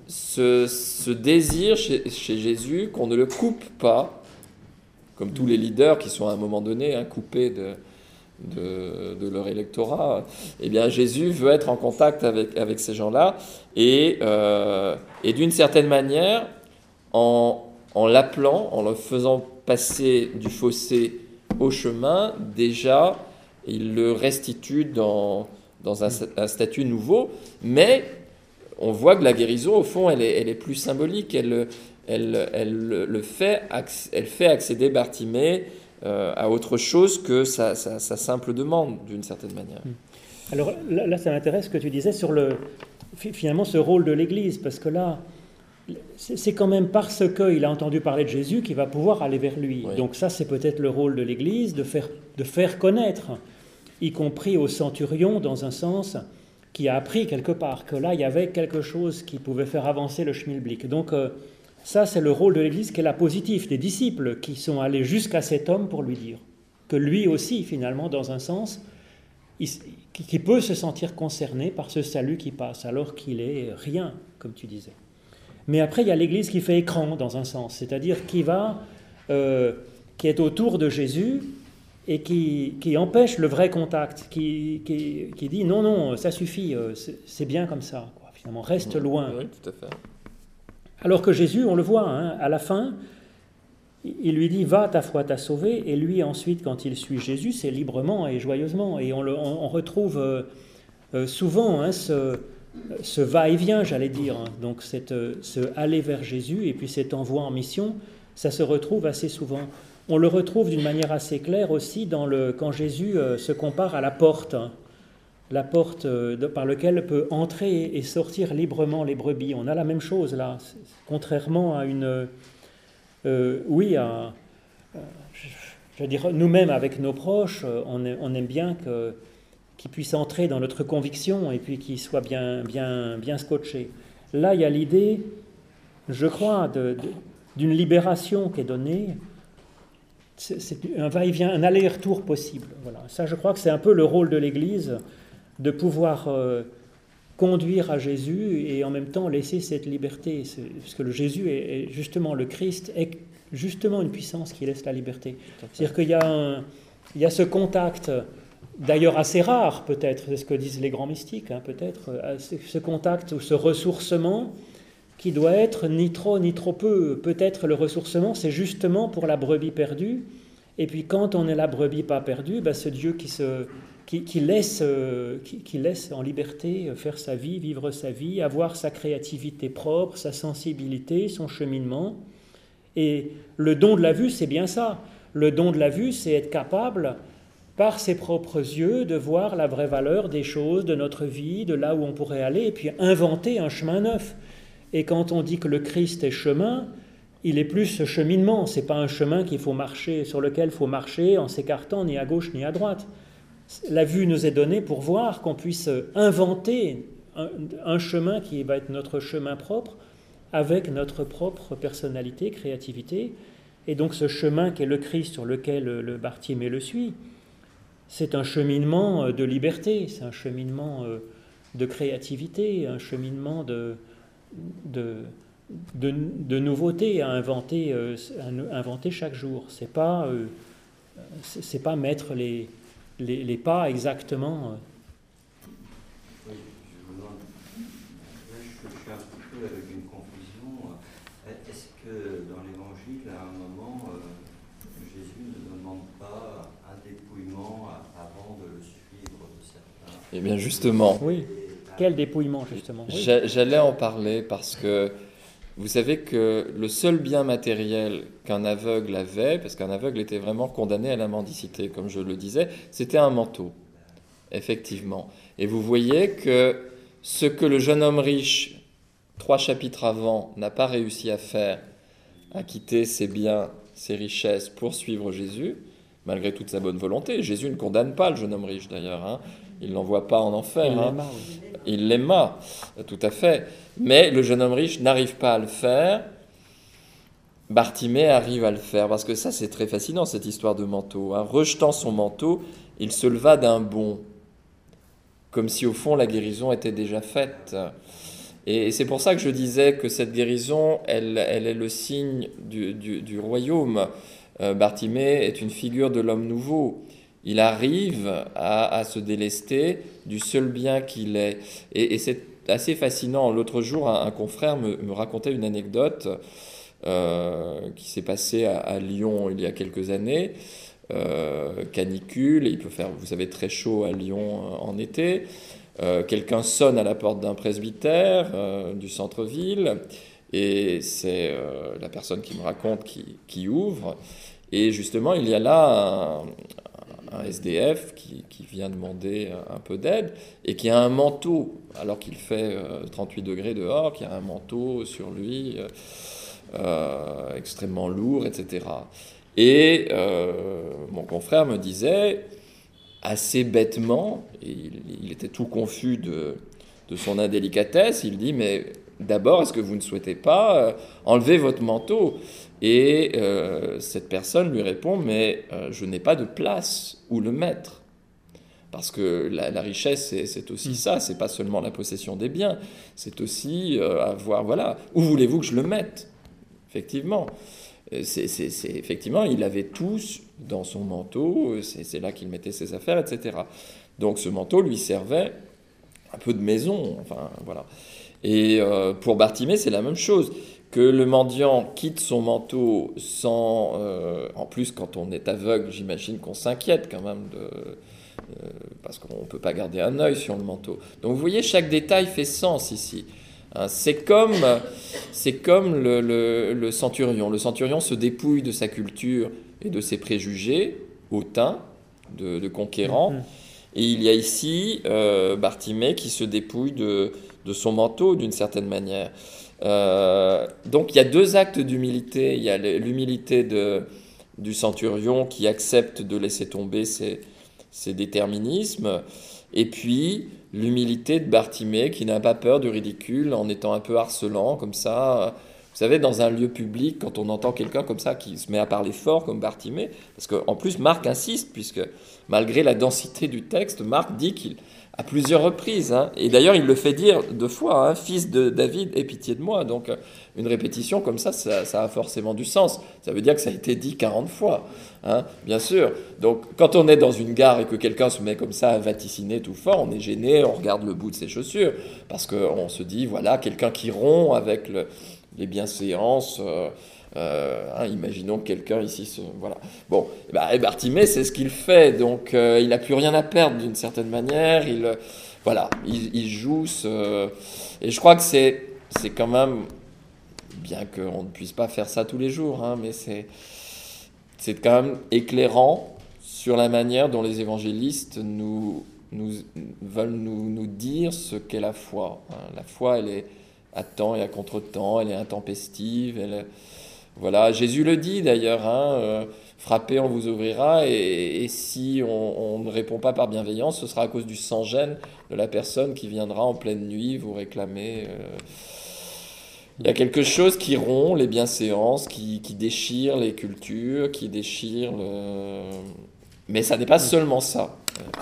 B: ce désir chez Jésus qu'on ne le coupe pas, comme tous les leaders qui sont à un moment donné coupés de leur électorat, eh bien Jésus veut être en contact avec ces gens-là et d'une certaine manière, en l'appelant, en le faisant passer du fossé au chemin, déjà il le restitue dans un statut nouveau, mais on voit que la guérison, au fond, elle est plus symbolique. Elle fait accéder Bartimée à autre chose que sa simple demande, d'une certaine manière.
A: Alors là, ça m'intéresse ce que tu disais sur finalement ce rôle de l'Église, parce que là, c'est quand même parce qu'il a entendu parler de Jésus qu'il va pouvoir aller vers lui.
B: Oui.
A: Donc ça, c'est peut-être le rôle de l'Église, de faire connaître, y compris au centurion, dans un sens, qui a appris quelque part que là, il y avait quelque chose qui pouvait faire avancer le schmilblick. Donc ça, c'est le rôle de l'Église qui est la positive, des disciples qui sont allés jusqu'à cet homme pour lui dire que lui aussi, finalement, dans un sens, qui peut se sentir concerné par ce salut qui passe, alors qu'il est rien, comme tu disais. Mais après, il y a l'Église qui fait écran, dans un sens, c'est-à-dire qui est autour de Jésus et qui empêche le vrai contact, qui dit non, ça suffit, c'est bien comme ça, quoi. Finalement, reste loin.
B: Oui, tout à fait.
A: Alors que Jésus, on le voit, à la fin, il lui dit « Va, ta foi t'a sauvé », et lui ensuite, quand il suit Jésus, c'est librement et joyeusement. Et on retrouve souvent ce va-et-vient, j'allais dire, donc ce aller vers Jésus et puis cet envoi en mission, ça se retrouve assez souvent. On le retrouve d'une manière assez claire aussi quand Jésus se compare à la porte par laquelle peut entrer et sortir librement les brebis. On a la même chose là, contrairement à je veux dire, nous-mêmes avec nos proches, on aime bien qu'ils puissent entrer dans notre conviction et puis qu'ils soient bien scotchés. Là, il y a l'idée, je crois, d'une libération qui est donnée. C'est un va-et-vient, un aller-retour possible. Voilà. Ça, je crois que c'est un peu le rôle de l'Église, de pouvoir conduire à Jésus et en même temps laisser cette liberté. Parce que le Jésus est justement, le Christ est justement une puissance qui laisse la liberté. C'est-à-dire qu'il y a ce contact, d'ailleurs assez rare peut-être, c'est ce que disent les grands mystiques, peut-être, ce contact ou ce ressourcement qui doit être ni trop peu. Peut-être le ressourcement, c'est justement pour la brebis perdue. Et puis quand on est la brebis pas perdue, ce Dieu qui laisse en liberté faire sa vie, vivre sa vie, avoir sa créativité propre, sa sensibilité, son cheminement. Et le don de la vue, c'est bien ça. Le don de la vue, c'est être capable, par ses propres yeux, de voir la vraie valeur des choses, de notre vie, de là où on pourrait aller, et puis inventer un chemin neuf. Et quand on dit que le Christ est chemin, il est plus ce cheminement. Ce n'est pas un chemin sur lequel il faut marcher en s'écartant ni à gauche ni à droite. La vue nous est donnée pour voir qu'on puisse inventer un chemin qui va être notre chemin propre, avec notre propre personnalité, créativité. Et donc ce chemin qui est le Christ sur lequel le Bartimée le suit, c'est un cheminement de liberté, c'est un cheminement de créativité, un cheminement de nouveauté à inventer chaque jour. C'est pas mettre les pas exactement.
C: Oui, je suis un petit peu avec une confusion. Est-ce que dans l'Évangile, à un moment, Jésus ne demande pas un dépouillement avant de le suivre de certains?
B: Eh bien justement.
A: Oui. Quel dépouillement, justement. Oui.
B: J'allais en parler parce que vous savez que le seul bien matériel qu'un aveugle avait, parce qu'un aveugle était vraiment condamné à la mendicité, comme je le disais, c'était un manteau, effectivement. Et vous voyez que ce que le jeune homme riche, 3 chapitres avant, n'a pas réussi à faire, à quitter ses biens, ses richesses pour suivre Jésus, malgré toute sa bonne volonté. Jésus ne condamne pas le jeune homme riche, d'ailleurs. Il ne l'envoie pas en enfer. Il l'aima, tout à fait. Mais le jeune homme riche n'arrive pas à le faire. Bartimée arrive à le faire, parce que ça, c'est très fascinant, cette histoire de manteau. Rejetant son manteau, il se leva d'un bond, comme si, au fond, la guérison était déjà faite. Et c'est pour ça que je disais que cette guérison, elle est le signe du royaume. Bartimée est une figure de l'homme nouveau. Il arrive à se délester du seul bien qu'il est. Et c'est assez fascinant. L'autre jour, un confrère me racontait une anecdote qui s'est passée à Lyon il y a quelques années. Canicule, il peut faire, vous savez, très chaud à Lyon en été. Quelqu'un sonne à la porte d'un presbytère du centre-ville et c'est la personne qui me raconte qui ouvre. Et justement, il y a là un SDF qui vient demander un peu d'aide et qui a un manteau, alors qu'il fait 38 degrés dehors, qui a un manteau sur lui extrêmement lourd, etc. Et mon confrère me disait, assez bêtement, il était tout confus de son indélicatesse, il dit, mais d'abord, est-ce que vous ne souhaitez pas enlever votre manteau ? Et cette personne lui répond, mais je n'ai pas de place où le mettre. Parce que la richesse, c'est aussi ça, c'est pas seulement la possession des biens, c'est aussi avoir, voilà, où voulez-vous que je le mette ? Effectivement. Effectivement, il avait tout dans son manteau, c'est là qu'il mettait ses affaires, etc. Donc ce manteau lui servait un peu de maison, enfin voilà. Et pour Bartimée, c'est la même chose, que le mendiant quitte son manteau sans... en plus, quand on est aveugle, j'imagine qu'on s'inquiète quand même, parce qu'on ne peut pas garder un œil sur le manteau. Donc vous voyez, chaque détail fait sens ici. C'est comme le centurion. Le centurion se dépouille de sa culture et de ses préjugés, hautain, de conquérant. Et il y a ici Bartimée qui se dépouille de son manteau d'une certaine manière. Donc il y a deux actes d'humilité. Il y a l'humilité du centurion qui accepte de laisser tomber ses déterminismes. Et puis l'humilité de Bartimée qui n'a pas peur du ridicule en étant un peu harcelant comme ça. Vous savez, dans un lieu public, quand on entend quelqu'un comme ça qui se met à parler fort comme Bartimée, parce qu'en plus Marc insiste, puisque malgré la densité du texte, Marc dit qu'il à plusieurs reprises, et d'ailleurs il le fait dire 2 fois, fils de David, aie pitié de moi. Donc une répétition comme ça a forcément du sens. Ça veut dire que ça a été dit 40 fois, bien sûr. Donc quand on est dans une gare et que quelqu'un se met comme ça à vaticiner tout fort, on est gêné, on regarde le bout de ses chaussures, parce qu'on se dit, voilà, quelqu'un qui rompt avec les bienséances. Imaginons que quelqu'un ici voilà. Bon, Bartimée, c'est ce qu'il fait, donc il n'a plus rien à perdre d'une certaine manière. Il joue et je crois que c'est quand même, bien qu'on ne puisse pas faire ça tous les jours, mais c'est quand même éclairant sur la manière dont les évangélistes veulent nous dire ce qu'est la foi. La foi, elle est à temps et à contre-temps, elle est intempestive, voilà, Jésus le dit d'ailleurs, frappez, on vous ouvrira, et si on ne répond pas par bienveillance, ce sera à cause du sans-gêne de la personne qui viendra en pleine nuit vous réclamer. Il y a quelque chose qui rompt les bienséances, qui déchire les cultures, qui déchire Mais ça n'est pas seulement ça.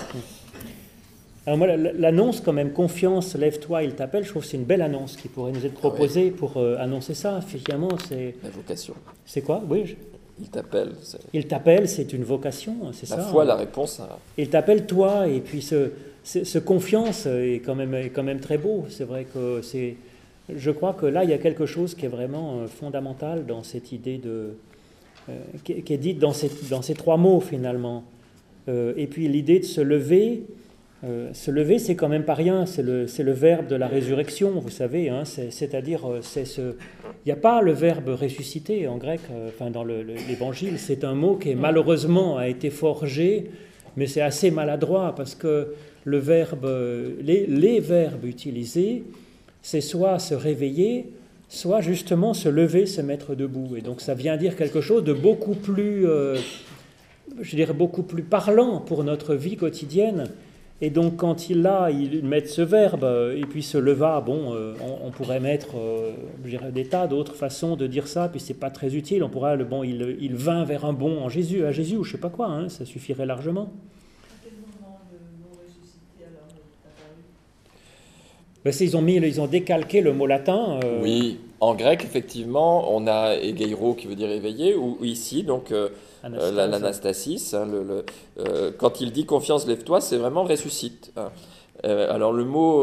A: Alors moi, l'annonce quand même, confiance, lève-toi, il t'appelle, je trouve que c'est une belle annonce qui pourrait nous être proposée pour annoncer ça. Finalement, c'est...
B: La vocation.
A: C'est quoi ? Oui.
B: Il t'appelle.
A: Il t'appelle, c'est une vocation, c'est ça.
B: La foi, la réponse.
A: Il t'appelle toi, et puis ce confiance est quand même très beau. C'est vrai que c'est... Je crois que là, il y a quelque chose qui est vraiment fondamental dans cette idée qui est dite dans ces 3 mots, finalement. Et puis l'idée de se lever... se lever, c'est quand même pas rien, c'est le verbe de la résurrection, vous savez, c'est-à-dire, il n'y a pas le verbe ressusciter en grec, dans l'évangile, c'est un mot qui malheureusement a été forgé, mais c'est assez maladroit, parce que le verbe, les verbes utilisés, c'est soit se réveiller, soit justement se lever, se mettre debout, et donc ça vient dire quelque chose de beaucoup plus, beaucoup plus parlant pour notre vie quotidienne. Et donc, quand ils mettent ce verbe, et puis se leva, on pourrait mettre des tas d'autres façons de dire ça, puis c'est pas très utile. On pourrait, il vint vers un bond à Jésus, ou je sais pas quoi, ça suffirait largement.
D: À quel moment le mot ressuscité alors est apparu ?
A: Ils ont décalqué le mot latin.
B: Oui, en grec, effectivement, on a egeiro qui veut dire éveillé, ou ici, donc l'anastasis. Hein, quand il dit confiance, lève-toi, c'est vraiment ressuscite. Hein. Alors le mot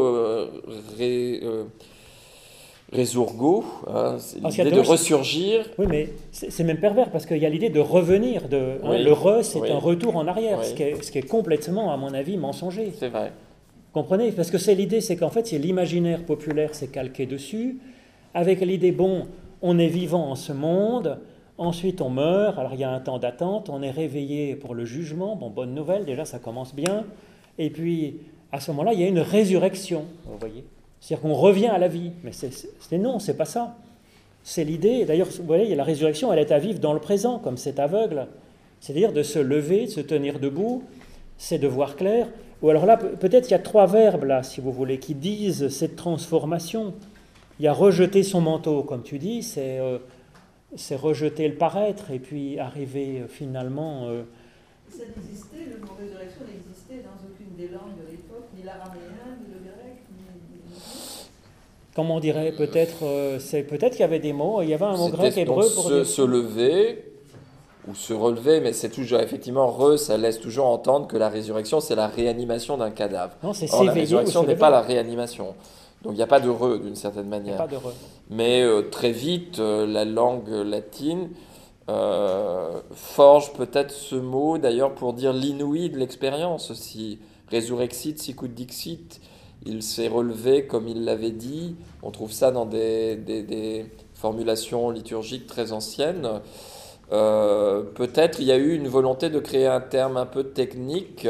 B: resurgo, hein, c'est l'idée de ressurgir.
A: Oui, mais c'est même pervers parce qu'il y a l'idée de revenir.
B: Oui,
A: le re, c'est
B: oui.
A: un retour en arrière,
B: Oui.
A: ce qui est complètement, à mon avis, mensonger.
B: C'est vrai.
A: Comprenez? Parce que c'est l'idée, c'est qu'en fait, c'est l'imaginaire populaire, c'est calqué dessus, avec l'idée, bon, on est vivant en ce monde, ensuite on meurt, alors il y a un temps d'attente, on est réveillé pour le jugement, bon, bonne nouvelle, déjà ça commence bien, et puis à ce moment-là, il y a une résurrection, vous voyez? C'est-à-dire qu'on revient à la vie, mais non, c'est pas ça. C'est l'idée, d'ailleurs, vous voyez, la résurrection, elle est à vivre dans le présent, comme c'est aveugle, c'est-à-dire de se lever, de se tenir debout, c'est de voir clair. Ou alors là, peut-être il y a 3 verbes, là, si vous voulez, qui disent cette transformation. Il y a rejeter son manteau, comme tu dis, c'est rejeter le paraître, et puis arriver finalement...
D: Ça n'existait, le mot résurrection n'existait dans aucune des langues de l'époque, ni l'araméen, ni le grec, ni...
A: Comment on dirait, peut-être qu'il y avait des mots, il y avait un mot grec hébreu pour dire...
B: se lever... ou se relever, mais c'est toujours, effectivement, ça laisse toujours entendre que la résurrection, c'est la réanimation d'un cadavre.
A: Non, c'est
B: Or, la
A: s'éveiller
B: résurrection
A: ou se
B: n'est
A: lever.
B: pas la réanimation. Donc, il n'y a pas de re, d'une certaine
A: Il n'y a
B: manière.
A: pas de re.
B: Mais très vite, la langue latine forge peut-être ce mot, d'ailleurs, pour dire l'inouï de l'expérience aussi. Resurrexit, sicut dixit. Il s'est relevé comme il l'avait dit. On trouve ça dans des formulations liturgiques très anciennes. Peut-être il y a eu une volonté de créer un terme un peu technique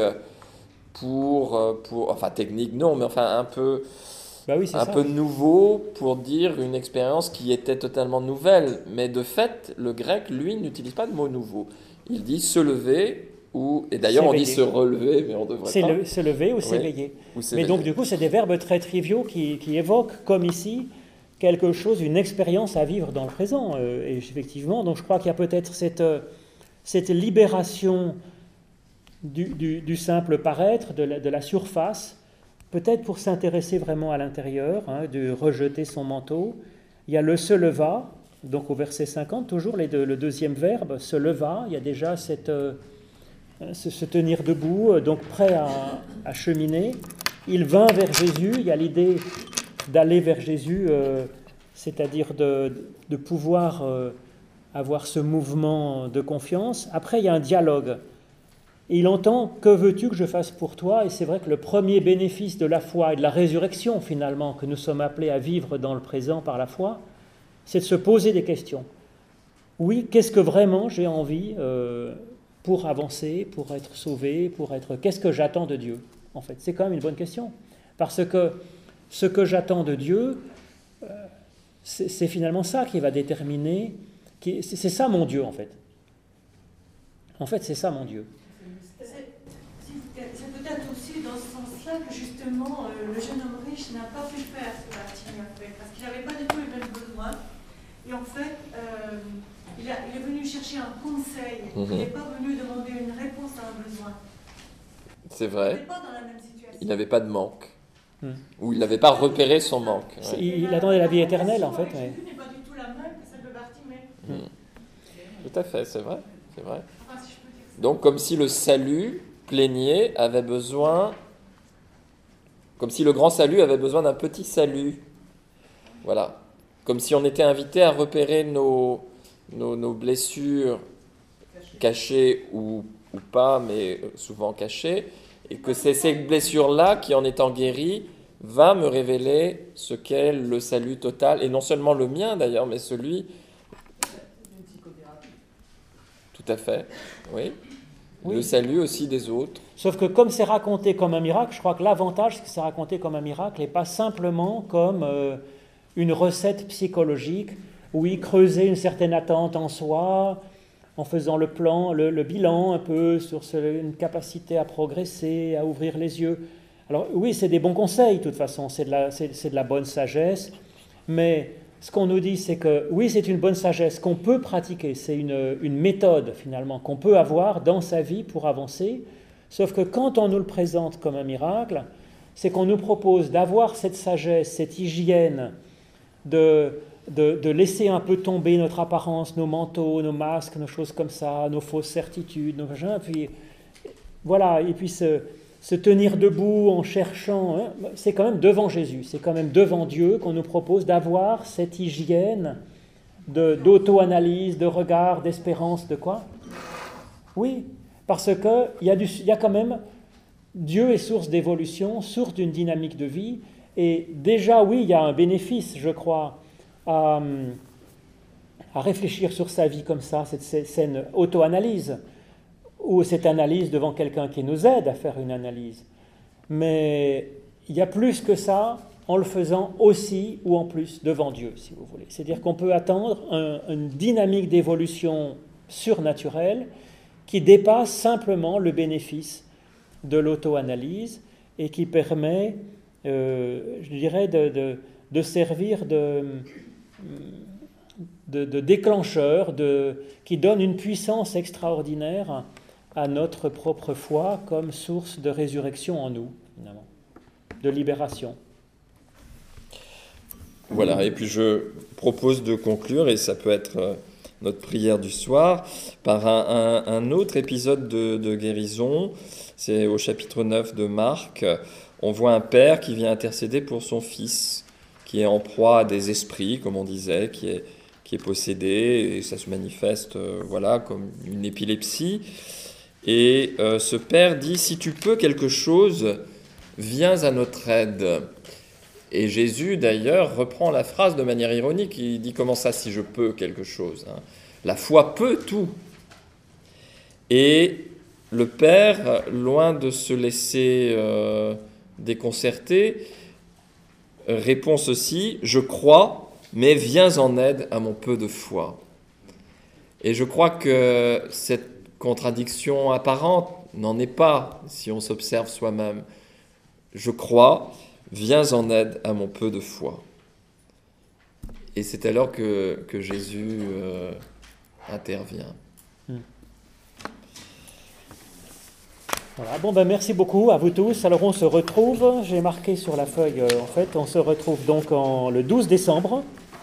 B: enfin technique non, mais enfin un peu nouveau pour dire une expérience qui était totalement nouvelle. Mais de fait, le grec, lui, n'utilise pas de mot nouveau. Il dit se lever et d'ailleurs on dit se relever, mais on devrait pas.
A: Se lever ou s'éveiller. Mais donc du coup, c'est des verbes très triviaux qui évoquent, comme ici, quelque chose, une expérience à vivre dans le présent. Et effectivement, donc je crois qu'il y a peut-être cette libération du simple paraître, de la surface, peut-être pour s'intéresser vraiment à l'intérieur, de rejeter son manteau. Il y a le se leva, donc au verset 50, toujours le deuxième verbe, se leva, il y a déjà se tenir debout, donc prêt à cheminer. Il vint vers Jésus, il y a l'idée d'aller vers Jésus, c'est-à-dire de pouvoir avoir ce mouvement de confiance. Après, il y a un dialogue. Et il entend « Que veux-tu que je fasse pour toi ?» Et c'est vrai que le premier bénéfice de la foi et de la résurrection, finalement, que nous sommes appelés à vivre dans le présent par la foi, c'est de se poser des questions. Oui, qu'est-ce que vraiment j'ai envie pour avancer, pour être sauvé, qu'est-ce que j'attends de Dieu, en fait? C'est quand même une bonne question. Parce que ce que j'attends de Dieu, c'est finalement ça qui va déterminer, c'est ça mon Dieu, en fait. En fait, c'est ça mon Dieu.
H: C'est peut-être aussi dans ce sens-là que justement le jeune homme riche n'a pas pu faire ce baptême après, parce qu'il n'avait pas du tout les mêmes besoins. Et en fait, il est venu chercher un conseil. Il n'est pas venu demander une réponse à un besoin.
B: C'est vrai.
H: Il n'était pas dans la même situation.
B: Il n'avait pas de manque. Ou il n'avait pas repéré son manque.
A: Ouais. Il attendait la vie éternelle, en fait.
H: Jésus n'est pas du tout la même que celle de Bartimée.
B: Tout à fait, c'est vrai.
H: Enfin, si je peux dire ça.
B: Donc, comme si le salut plénier avait besoin, comme si le grand salut avait besoin d'un petit salut. Voilà. Comme si on était invité à repérer nos blessures cachées ou pas, mais souvent cachées, et que c'est ces blessures-là qui, en étant guéries, va me révéler ce qu'est le salut total, et non seulement le mien d'ailleurs, mais celui... Tout à fait, oui. Le salut aussi des autres.
A: Sauf que comme c'est raconté comme un miracle, je crois que l'avantage, c'est que c'est raconté comme un miracle et pas simplement comme une recette psychologique, oui, creuser une certaine attente en soi, en faisant le bilan un peu sur une capacité à progresser, à ouvrir les yeux. Alors oui, c'est des bons conseils, de toute façon, c'est de la bonne sagesse, mais ce qu'on nous dit, c'est que oui, c'est une bonne sagesse qu'on peut pratiquer, c'est une méthode finalement qu'on peut avoir dans sa vie pour avancer, sauf que quand on nous le présente comme un miracle, c'est qu'on nous propose d'avoir cette sagesse, cette hygiène, de laisser un peu tomber notre apparence, nos manteaux, nos masques, nos choses comme ça, nos fausses certitudes, nos machins, puis voilà, et puis se tenir debout en cherchant, hein, c'est quand même devant Jésus, c'est quand même devant Dieu qu'on nous propose d'avoir cette hygiène d'auto-analyse, de regard, d'espérance, de quoi? Oui, parce qu'il y a quand même, Dieu est source d'évolution, source d'une dynamique de vie, et déjà, oui, il y a un bénéfice, je crois, à réfléchir sur sa vie comme ça, cette auto-analyse, ou cette analyse devant quelqu'un qui nous aide à faire une analyse. Mais il y a plus que ça en le faisant aussi ou en plus devant Dieu, si vous voulez. C'est-à-dire qu'on peut attendre une dynamique d'évolution surnaturelle qui dépasse simplement le bénéfice de l'auto-analyse et qui permet, je dirais, de servir de déclencheur, qui donne une puissance extraordinaire à notre propre foi comme source de résurrection en nous, finalement, de libération.
B: Voilà, et puis je propose de conclure, et ça peut être notre prière du soir, par un autre épisode de guérison. C'est au chapitre 9 de Marc. On voit un père qui vient intercéder pour son fils, qui est en proie à des esprits, comme on disait, qui est possédé, et ça se manifeste voilà, comme une épilepsie. Et ce père dit, si tu peux quelque chose, viens à notre aide. Et Jésus, d'ailleurs, reprend la phrase de manière ironique. Il dit, comment ça, si je peux quelque chose, hein? La foi peut tout. Et le Père, loin de se laisser déconcerter, répond ceci, je crois, mais viens en aide à mon peu de foi. Et je crois que cette contradiction apparente n'en est pas, si on s'observe soi-même. Je crois, viens en aide à mon peu de foi. Et c'est alors que Jésus intervient.
A: Voilà. Bon, ben merci beaucoup à vous tous. Alors on se retrouve, j'ai marqué sur la feuille, on se retrouve donc le 12 décembre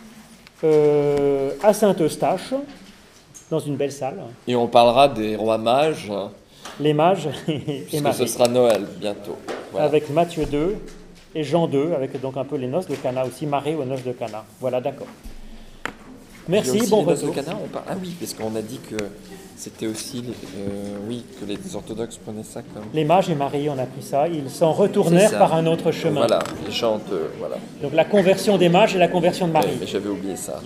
A: à Saint-Eustache, dans une belle salle.
B: Et on parlera des rois mages.
A: Les mages et
B: puisque
A: Marie.
B: Ce sera Noël bientôt. Voilà.
A: Avec Matthieu 2 et Jean 2, avec donc un peu les noces de Cana aussi, Marie aux noces de Cana. Voilà, d'accord. Merci, bon
B: les noces
A: retour.
B: de Cana, Ah oui, parce qu'on a dit que c'était aussi, que les orthodoxes prenaient ça comme...
A: Les mages et Marie, on a pris ça. Ils s'en retournèrent par un autre chemin.
B: Voilà, ils chantent, voilà.
A: Donc la conversion des mages et la conversion de Marie.
B: Ouais, mais j'avais oublié ça.